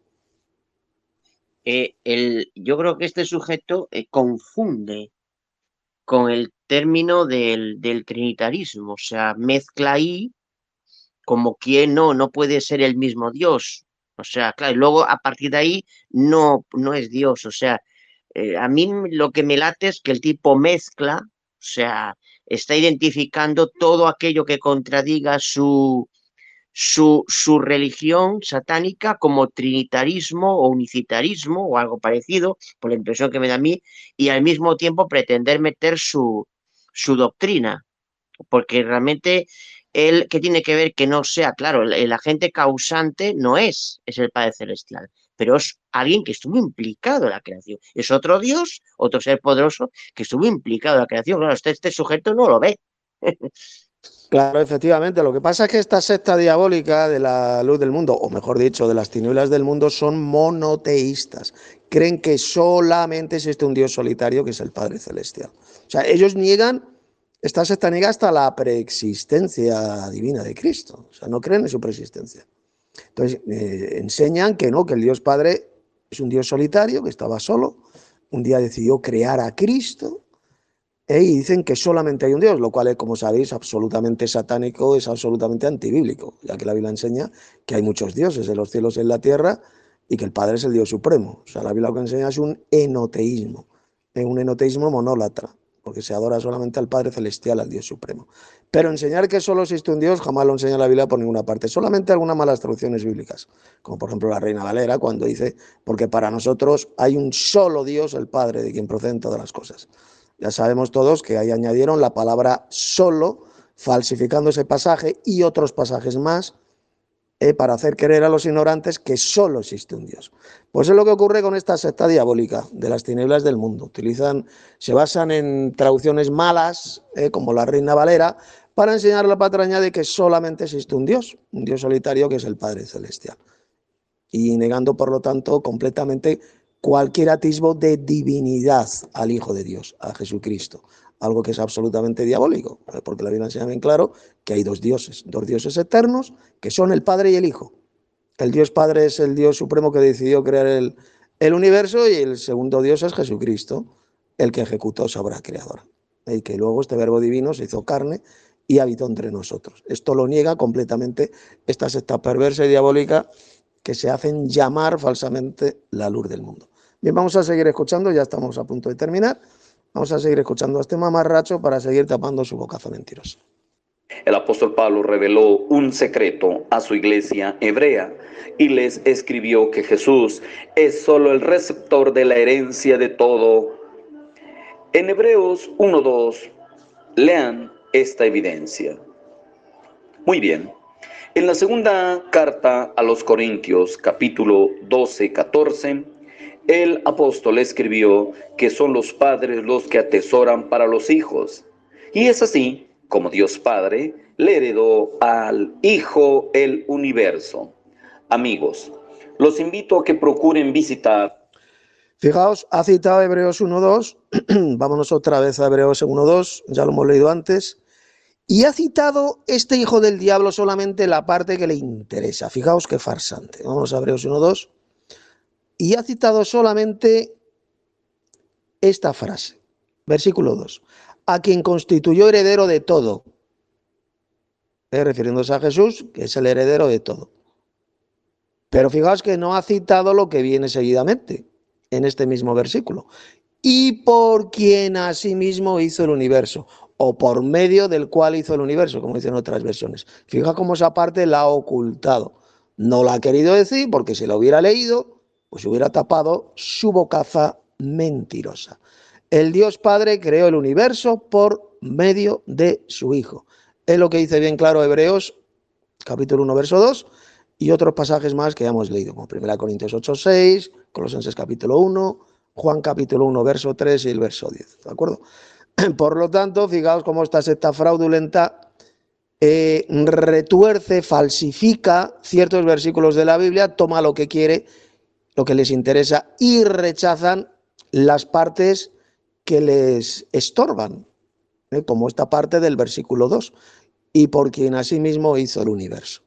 Eh, el, yo creo que este sujeto eh, confunde con el término del, del trinitarismo, o sea, mezcla ahí como que no, no puede ser el mismo Dios. O sea, claro, y luego a partir de ahí no, no es Dios. O sea, eh, a mí lo que me late es que el tipo mezcla, o sea, está identificando todo aquello que contradiga su, su, su religión satánica como trinitarismo o unicitarismo o algo parecido, por la impresión que me da a mí, y al mismo tiempo pretender meter su, su doctrina, porque realmente él, ¿qué tiene que ver que no sea? Claro, el, el agente causante no es, es el Padre Celestial, pero es alguien que estuvo implicado en la creación. Es otro Dios, otro ser poderoso que estuvo implicado en la creación. Claro, este, este sujeto no lo ve. Claro, efectivamente. Lo que pasa es que esta secta diabólica de la luz del mundo, o mejor dicho, de las tinieblas del mundo, son monoteístas. Creen que solamente existe un Dios solitario, que es el Padre Celestial. O sea, ellos niegan, esta secta niega hasta la preexistencia divina de Cristo. O sea, no creen en su preexistencia. Entonces, eh, enseñan que no, que el Dios Padre es un Dios solitario, que estaba solo. Un día decidió crear a Cristo. ¿Eh? Y dicen que solamente hay un Dios, lo cual es, como sabéis, absolutamente satánico, es absolutamente antibíblico, ya que la Biblia enseña que hay muchos dioses en los cielos y en la tierra y que el Padre es el Dios supremo. O sea, la Biblia lo que enseña es un enoteísmo, es un enoteísmo monólatra, porque se adora solamente al Padre Celestial, al Dios supremo. Pero enseñar que solo existe un Dios jamás lo enseña la Biblia por ninguna parte, solamente algunas malas traducciones bíblicas, como por ejemplo la Reina Valera, cuando dice, porque para nosotros hay un solo Dios, el Padre, de quien proceden todas las cosas. Ya sabemos todos que ahí añadieron la palabra solo, falsificando ese pasaje y otros pasajes más, eh, para hacer creer a los ignorantes que solo existe un Dios. Pues es lo que ocurre con esta secta diabólica de las tinieblas del mundo. Utilizan, se basan en traducciones malas, eh, como la Reina Valera, para enseñar a la patraña de que solamente existe un Dios, un Dios solitario que es el Padre Celestial. Y negando, por lo tanto, completamente cualquier atisbo de divinidad al Hijo de Dios, a Jesucristo. Algo que es absolutamente diabólico, porque la Biblia enseña bien claro que hay dos dioses, dos dioses eternos, que son el Padre y el Hijo. El Dios Padre es el Dios supremo que decidió crear el, el universo, y el segundo Dios es Jesucristo, el que ejecutó esa obra creadora. Y que luego este verbo divino se hizo carne y habitó entre nosotros. Esto lo niega completamente esta secta perversa y diabólica que se hacen llamar falsamente la luz del mundo. Bien, vamos a seguir escuchando, ya estamos a punto de terminar. Vamos a seguir escuchando a este mamarracho para seguir tapando su bocazo mentiroso. El apóstol Pablo reveló un secreto a su iglesia hebrea y les escribió que Jesús es solo el receptor de la herencia de todo. En Hebreos uno dos Lean esta evidencia. Muy bien. En la segunda carta a los Corintios, capítulo doce, catorce, el apóstol escribió que son los padres los que atesoran para los hijos. Y es así como Dios Padre le heredó al Hijo el universo. Amigos, los invito a que procuren visitar. Fijaos, ha citado Hebreos uno dos, vámonos otra vez a Hebreos uno dos, ya lo hemos leído antes, y ha citado este hijo del diablo solamente la parte que le interesa. Fijaos qué farsante. Vamos a Hebreos uno dos, y ha citado solamente esta frase, versículo dos, a quien constituyó heredero de todo, ¿Eh? refiriéndose a Jesús, que es el heredero de todo. Pero fijaos que no ha citado lo que viene seguidamente en este mismo versículo. Y por quien asimismo hizo el universo, o por medio del cual hizo el universo, como dicen otras versiones. Fija cómo esa parte la ha ocultado. No la ha querido decir porque si la hubiera leído, pues hubiera tapado su bocaza mentirosa. El Dios Padre creó el universo por medio de su Hijo. Es lo que dice bien claro Hebreos, capítulo uno, verso dos, y otros pasajes más que ya hemos leído, como primera Corintios ocho, seis, Colosenses capítulo uno, Juan capítulo uno, verso tres y el verso diez, ¿de acuerdo? Por lo tanto, fijaos cómo esta secta fraudulenta eh, retuerce, falsifica ciertos versículos de la Biblia, toma lo que quiere, lo que les interesa y rechazan las partes que les estorban, ¿eh? como esta parte del versículo dos, y por quien asimismo hizo el universo.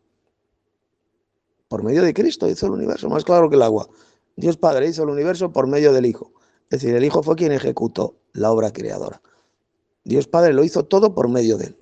Por medio de Cristo hizo el universo, más claro que el agua. Dios Padre hizo el universo por medio del Hijo. Es decir, el Hijo fue quien ejecutó la obra creadora. Dios Padre lo hizo todo por medio de él.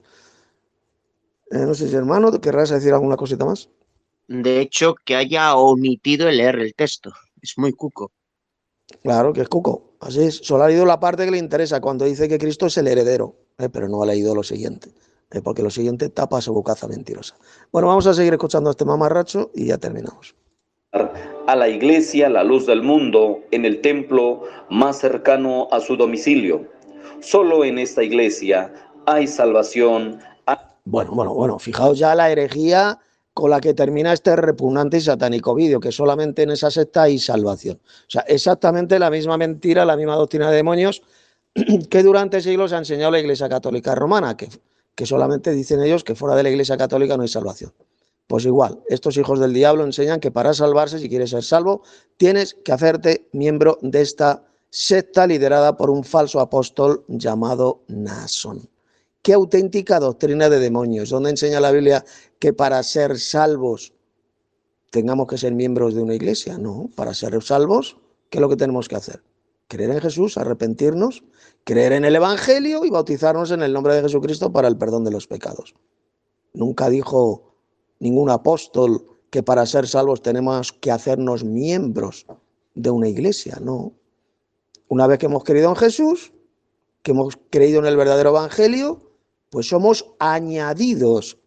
Eh, no sé si, hermano, ¿querrás decir alguna cosita más? De hecho, que haya omitido el leer el texto. Es muy cuco. Claro que es cuco. Así es. Solo ha leído la parte que le interesa cuando dice que Cristo es el heredero, eh, pero no ha leído lo siguiente, eh, porque lo siguiente tapa su bocaza mentirosa. Bueno, vamos a seguir escuchando a este mamarracho y ya terminamos. A la iglesia, la luz del mundo, en el templo más cercano a su domicilio. Solo en esta iglesia hay salvación. Bueno, bueno, bueno, fijaos ya la herejía con la que termina este repugnante y satánico vídeo, que solamente en esa secta hay salvación. O sea, exactamente la misma mentira, la misma doctrina de demonios que durante siglos ha enseñado la Iglesia Católica Romana, que, que solamente dicen ellos que fuera de la Iglesia Católica no hay salvación. Pues igual, estos hijos del diablo enseñan que para salvarse, si quieres ser salvo, tienes que hacerte miembro de esta secta liderada por un falso apóstol llamado Naasón. Qué auténtica doctrina de demonios, donde enseña la Biblia que para ser salvos tengamos que ser miembros de una iglesia. No, para ser salvos, ¿qué es lo que tenemos que hacer? Creer en Jesús, arrepentirnos, creer en el Evangelio y bautizarnos en el nombre de Jesucristo para el perdón de los pecados. Nunca dijo ningún apóstol que para ser salvos tenemos que hacernos miembros de una iglesia, no. Una vez que hemos creído en Jesús, que hemos creído en el verdadero Evangelio, pues somos añadidos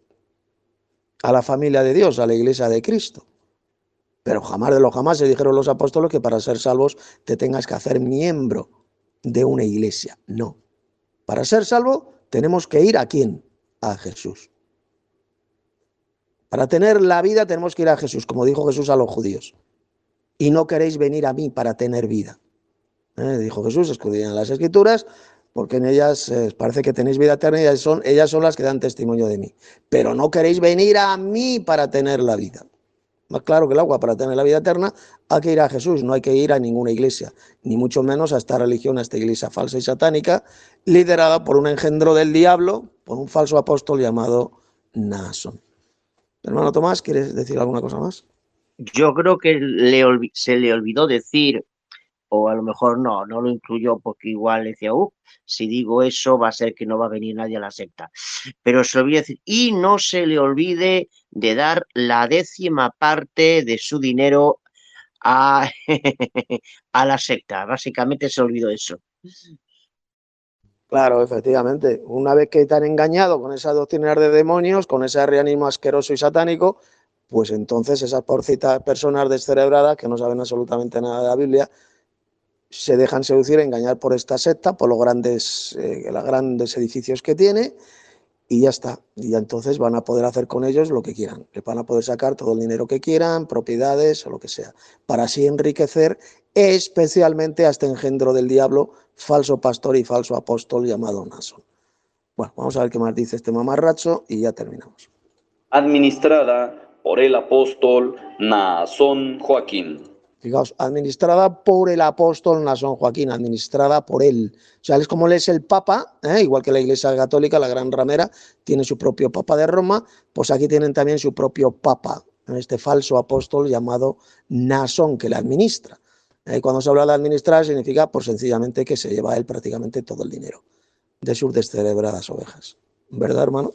a la familia de Dios, a la iglesia de Cristo. Pero jamás de lo jamás se dijeron los apóstoles que para ser salvos te tengas que hacer miembro de una iglesia. No. Para ser salvo tenemos que ir ¿a quién? A Jesús. Para tener la vida tenemos que ir a Jesús, como dijo Jesús a los judíos. Y no queréis venir a mí para tener vida. ¿Eh? Dijo Jesús, escudriñad las Escrituras, porque en ellas eh, parece que tenéis vida eterna y ellas son, ellas son las que dan testimonio de mí. Pero no queréis venir a mí para tener la vida. Más claro que el agua, para tener la vida eterna hay que ir a Jesús, no hay que ir a ninguna iglesia, ni mucho menos a esta religión, a esta iglesia falsa y satánica, liderada por un engendro del diablo, por un falso apóstol llamado Naasón. Hermano Tomás, ¿quieres decir alguna cosa más? Yo creo que le se le olvidó decir, o a lo mejor no, no lo incluyó porque igual decía, uh, si digo eso va a ser que no va a venir nadie a la secta. Pero se le olvidó decir, y no se le olvide de dar la décima parte de su dinero a, a la secta. Básicamente se olvidó eso. Claro, efectivamente. Una vez que te han engañado con esa doctrina de demonios, con ese arrianismo asqueroso y satánico, pues entonces esas porcitas personas descerebradas que no saben absolutamente nada de la Biblia, se dejan seducir, engañar por esta secta, por los grandes, eh, los grandes edificios que tiene, y ya está. Y entonces van a poder hacer con ellos lo que quieran. Les van a poder sacar todo el dinero que quieran, propiedades o lo que sea, para así enriquecer especialmente a este engendro del diablo, falso pastor y falso apóstol llamado Naasón. Bueno, vamos a ver qué más dice este mamarracho y ya terminamos. Administrada por el apóstol Naasón Joaquín. Fijaos, administrada por el apóstol Naasón Joaquín, administrada por él. O sea, él es como él es el papa, ¿eh? Igual que la Iglesia Católica, la gran ramera, tiene su propio papa de Roma, pues aquí tienen también su propio papa, este falso apóstol llamado Naasón, que le administra. ¿Eh? Cuando se habla de administrar, significa, pues sencillamente, que se lleva a él prácticamente todo el dinero de sus descerebradas ovejas. ¿Verdad, hermano?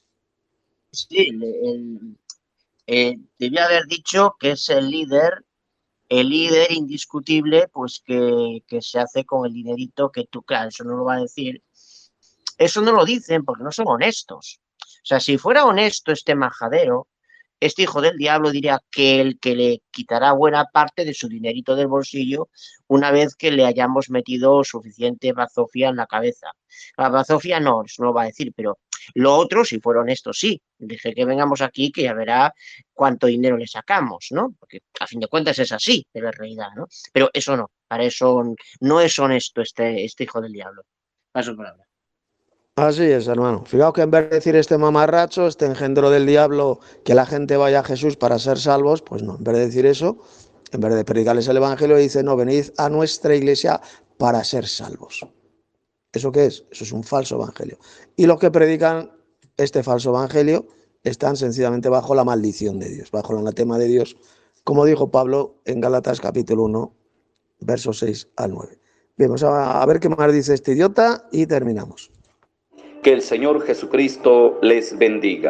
Sí, el, eh, debía haber dicho que es el líder, el líder indiscutible, pues que, que se hace con el dinerito que tú, claro, eso no lo va a decir. Eso no lo dicen porque no son honestos. O sea, si fuera honesto este majadero, este hijo del diablo diría que el que le quitará buena parte de su dinerito del bolsillo una vez que le hayamos metido suficiente bazofia en la cabeza. La bazofia no, eso no lo va a decir, pero lo otro, si fuera honesto, sí. Dije que vengamos aquí que ya verá cuánto dinero le sacamos, ¿no? Porque a fin de cuentas es así, de la realidad, ¿no? Pero eso no, para eso no es honesto este, este hijo del diablo. Paso palabra. Así es, hermano. Fijaos que en vez de decir este mamarracho, este engendro del diablo, que la gente vaya a Jesús para ser salvos, pues no, en vez de decir eso, en vez de predicarles el evangelio, dice, no, venid a nuestra iglesia para ser salvos. ¿Eso qué es? Eso es un falso evangelio. Y los que predican este falso evangelio están sencillamente bajo la maldición de Dios, bajo el anatema de Dios, como dijo Pablo en Gálatas capítulo uno, versos seis al nueve. Bien, vamos a ver qué más dice este idiota y terminamos. Que el Señor Jesucristo les bendiga.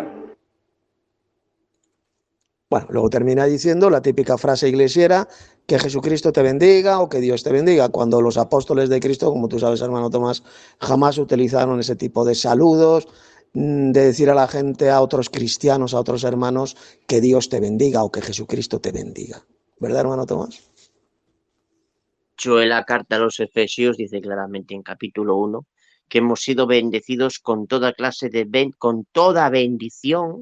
Bueno, luego termina diciendo la típica frase iglesiera, que Jesucristo te bendiga o que Dios te bendiga, cuando los apóstoles de Cristo, como tú sabes, hermano Tomás, jamás utilizaron ese tipo de saludos, de decir a la gente, a otros cristianos, a otros hermanos, que Dios te bendiga o que Jesucristo te bendiga. ¿Verdad, hermano Tomás? Yo en la carta a los Efesios dice claramente en capítulo uno que hemos sido bendecidos con toda clase de ben con toda bendición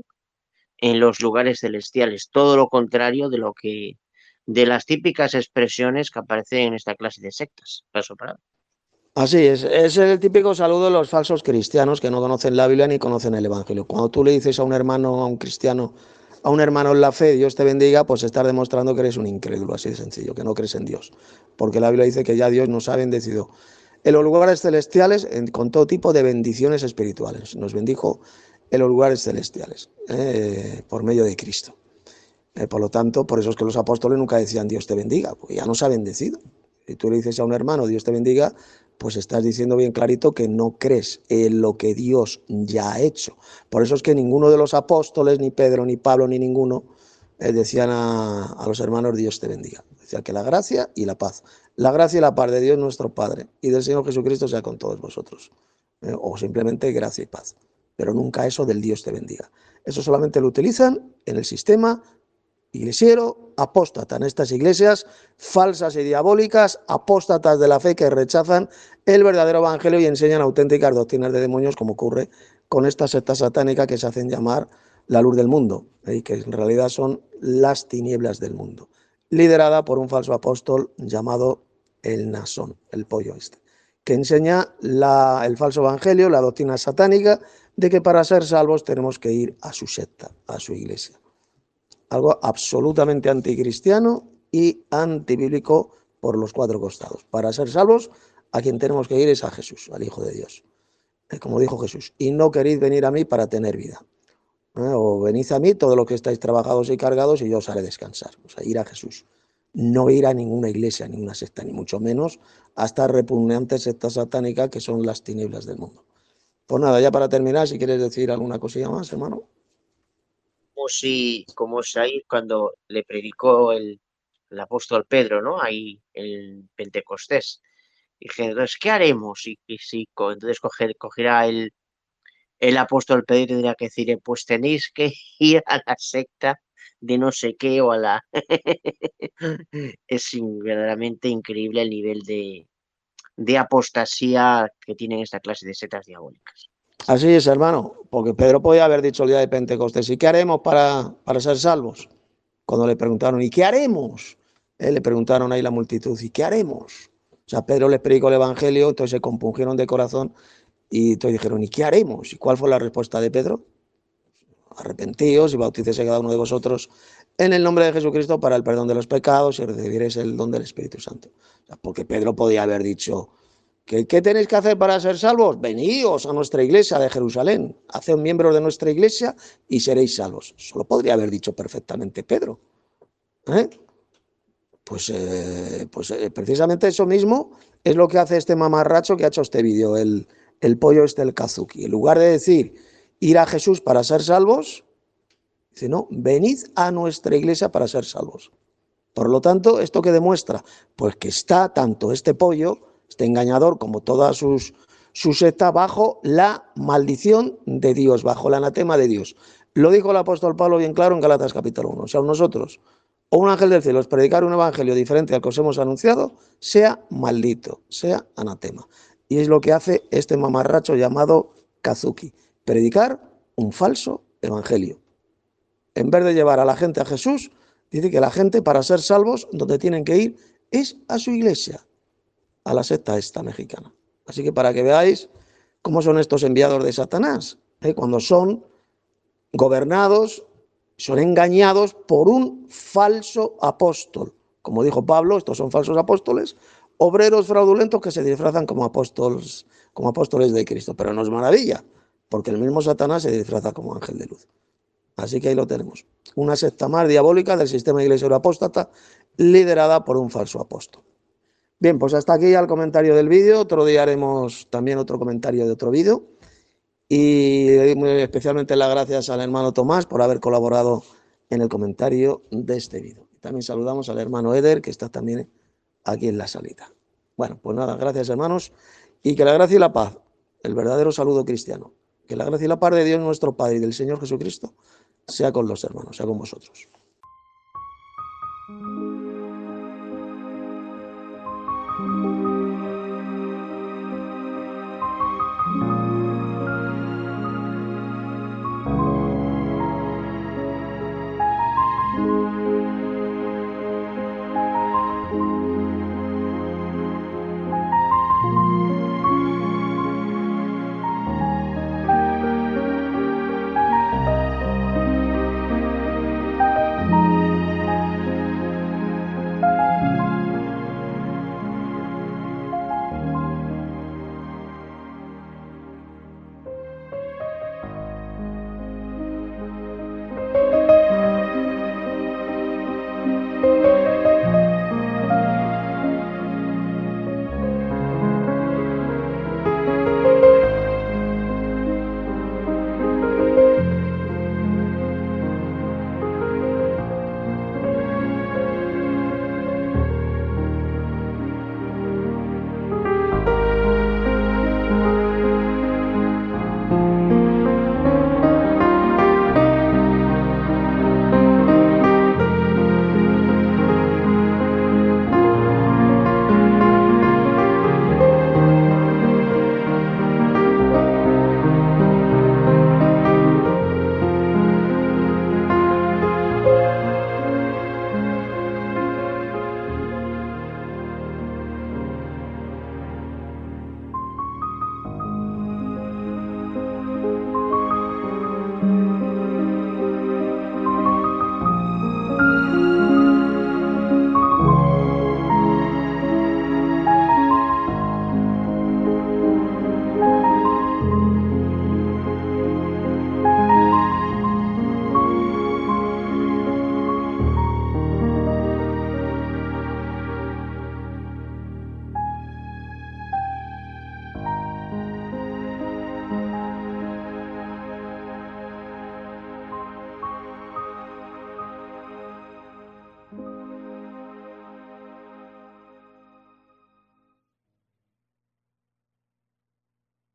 en los lugares celestiales, todo lo contrario de lo que de las típicas expresiones que aparecen en esta clase de sectas. Paso para. Así es, es el típico saludo de los falsos cristianos que no conocen la Biblia ni conocen el Evangelio. Cuando tú le dices a un hermano, a un cristiano, a un hermano en la fe, Dios te bendiga, pues estás demostrando que eres un incrédulo, así de sencillo, que no crees en Dios. Porque la Biblia dice que ya Dios nos ha bendecido en los lugares celestiales en, con todo tipo de bendiciones espirituales. Nos bendijo en los lugares celestiales, eh, por medio de Cristo. Eh, por lo tanto, por eso es que los apóstoles nunca decían Dios te bendiga, porque ya nos ha bendecido. Si tú le dices a un hermano Dios te bendiga, pues estás diciendo bien clarito que no crees en lo que Dios ya ha hecho. Por eso es que ninguno de los apóstoles, ni Pedro, ni Pablo, ni ninguno, eh, decían a, a los hermanos Dios te bendiga. Decía que la gracia y la paz. La gracia y la paz de Dios nuestro Padre y del Señor Jesucristo sea con todos vosotros. Eh, o simplemente gracia y paz. Pero nunca eso del Dios te bendiga. Eso solamente lo utilizan en el sistema iglesiero, apóstata, en estas iglesias falsas y diabólicas, apóstatas de la fe que rechazan el verdadero evangelio y enseñan auténticas doctrinas de demonios, como ocurre con esta secta satánica que se hacen llamar la luz del mundo, y que en realidad son las tinieblas del mundo, liderada por un falso apóstol llamado el Naasón, el pollo este, que enseña la, el falso evangelio, la doctrina satánica de que para ser salvos tenemos que ir a su secta, a su iglesia. Algo absolutamente anticristiano y antibíblico por los cuatro costados. Para ser salvos, a quien tenemos que ir es a Jesús, al Hijo de Dios. Como dijo Jesús, y no queréis venir a mí para tener vida. ¿Eh? O venid a mí todos los que estáis trabajados y cargados y yo os haré descansar. O sea, ir a Jesús. No ir a ninguna iglesia, ninguna secta, ni mucho menos a esta repugnante secta satánica que son las tinieblas del mundo. Pues nada, ya para terminar, si quieres decir alguna cosilla más, hermano. Como si, como si ahí cuando le predicó el, el apóstol Pedro, ¿no? Ahí el Pentecostés. Dije, entonces, ¿qué haremos? Y, y si entonces coger, cogerá el, el apóstol Pedro y tendría que decir, pues tenéis que ir a la secta de no sé qué o a la... Es verdaderamente increíble el nivel de, de apostasía que tienen esta clase de sectas diabólicas. Así es, hermano, porque Pedro podía haber dicho el día de Pentecostés, ¿y qué haremos para, para ser salvos? Cuando le preguntaron, ¿y qué haremos? Eh, le preguntaron ahí la multitud, ¿y qué haremos? O sea, Pedro les predicó el evangelio, entonces se compungieron de corazón y entonces dijeron, ¿y qué haremos? ¿Y cuál fue la respuesta de Pedro? Arrepentíos y bautícese cada uno de vosotros en el nombre de Jesucristo para el perdón de los pecados y recibiréis el don del Espíritu Santo. O sea, porque Pedro podía haber dicho, ¿qué, ¿qué tenéis que hacer para ser salvos? Veníos a nuestra iglesia de Jerusalén, haced miembros de nuestra iglesia y seréis salvos. Eso lo podría haber dicho perfectamente Pedro. ¿Eh? Pues, eh, pues eh, precisamente eso mismo es lo que hace este mamarracho que ha hecho este vídeo, el, el pollo este, el Kazuki. En lugar de decir ir a Jesús para ser salvos, dice, no, venid a nuestra iglesia para ser salvos. Por lo tanto, ¿esto qué demuestra? Pues que está tanto este pollo, este engañador, como toda sus, su secta bajo la maldición de Dios, bajo el anatema de Dios. Lo dijo el apóstol Pablo bien claro en Gálatas capítulo uno. O sea, nosotros, o un ángel del cielo, os predicar un evangelio diferente al que os hemos anunciado, sea maldito, sea anatema. Y es lo que hace este mamarracho llamado Kazuki, predicar un falso evangelio. En vez de llevar a la gente a Jesús, dice que la gente para ser salvos, donde tienen que ir, es a su iglesia, a la secta esta mexicana. Así que para que veáis cómo son estos enviados de Satanás, ¿eh? Cuando son gobernados, son engañados por un falso apóstol. Como dijo Pablo, estos son falsos apóstoles, obreros fraudulentos que se disfrazan como apóstoles, como apóstoles de Cristo. Pero no es maravilla, porque el mismo Satanás se disfraza como ángel de luz. Así que ahí lo tenemos. Una secta más diabólica del sistema iglesia apóstata liderada por un falso apóstol. Bien, pues hasta aquí ya el comentario del vídeo. Otro día haremos también otro comentario de otro vídeo. Y le doy muy especialmente las gracias al hermano Tomás por haber colaborado en el comentario de este vídeo. También saludamos al hermano Eder, que está también aquí en la salita. Bueno, pues nada, gracias hermanos. Y que la gracia y la paz, el verdadero saludo cristiano, que la gracia y la paz de Dios nuestro Padre y del Señor Jesucristo sea con los hermanos, sea con vosotros.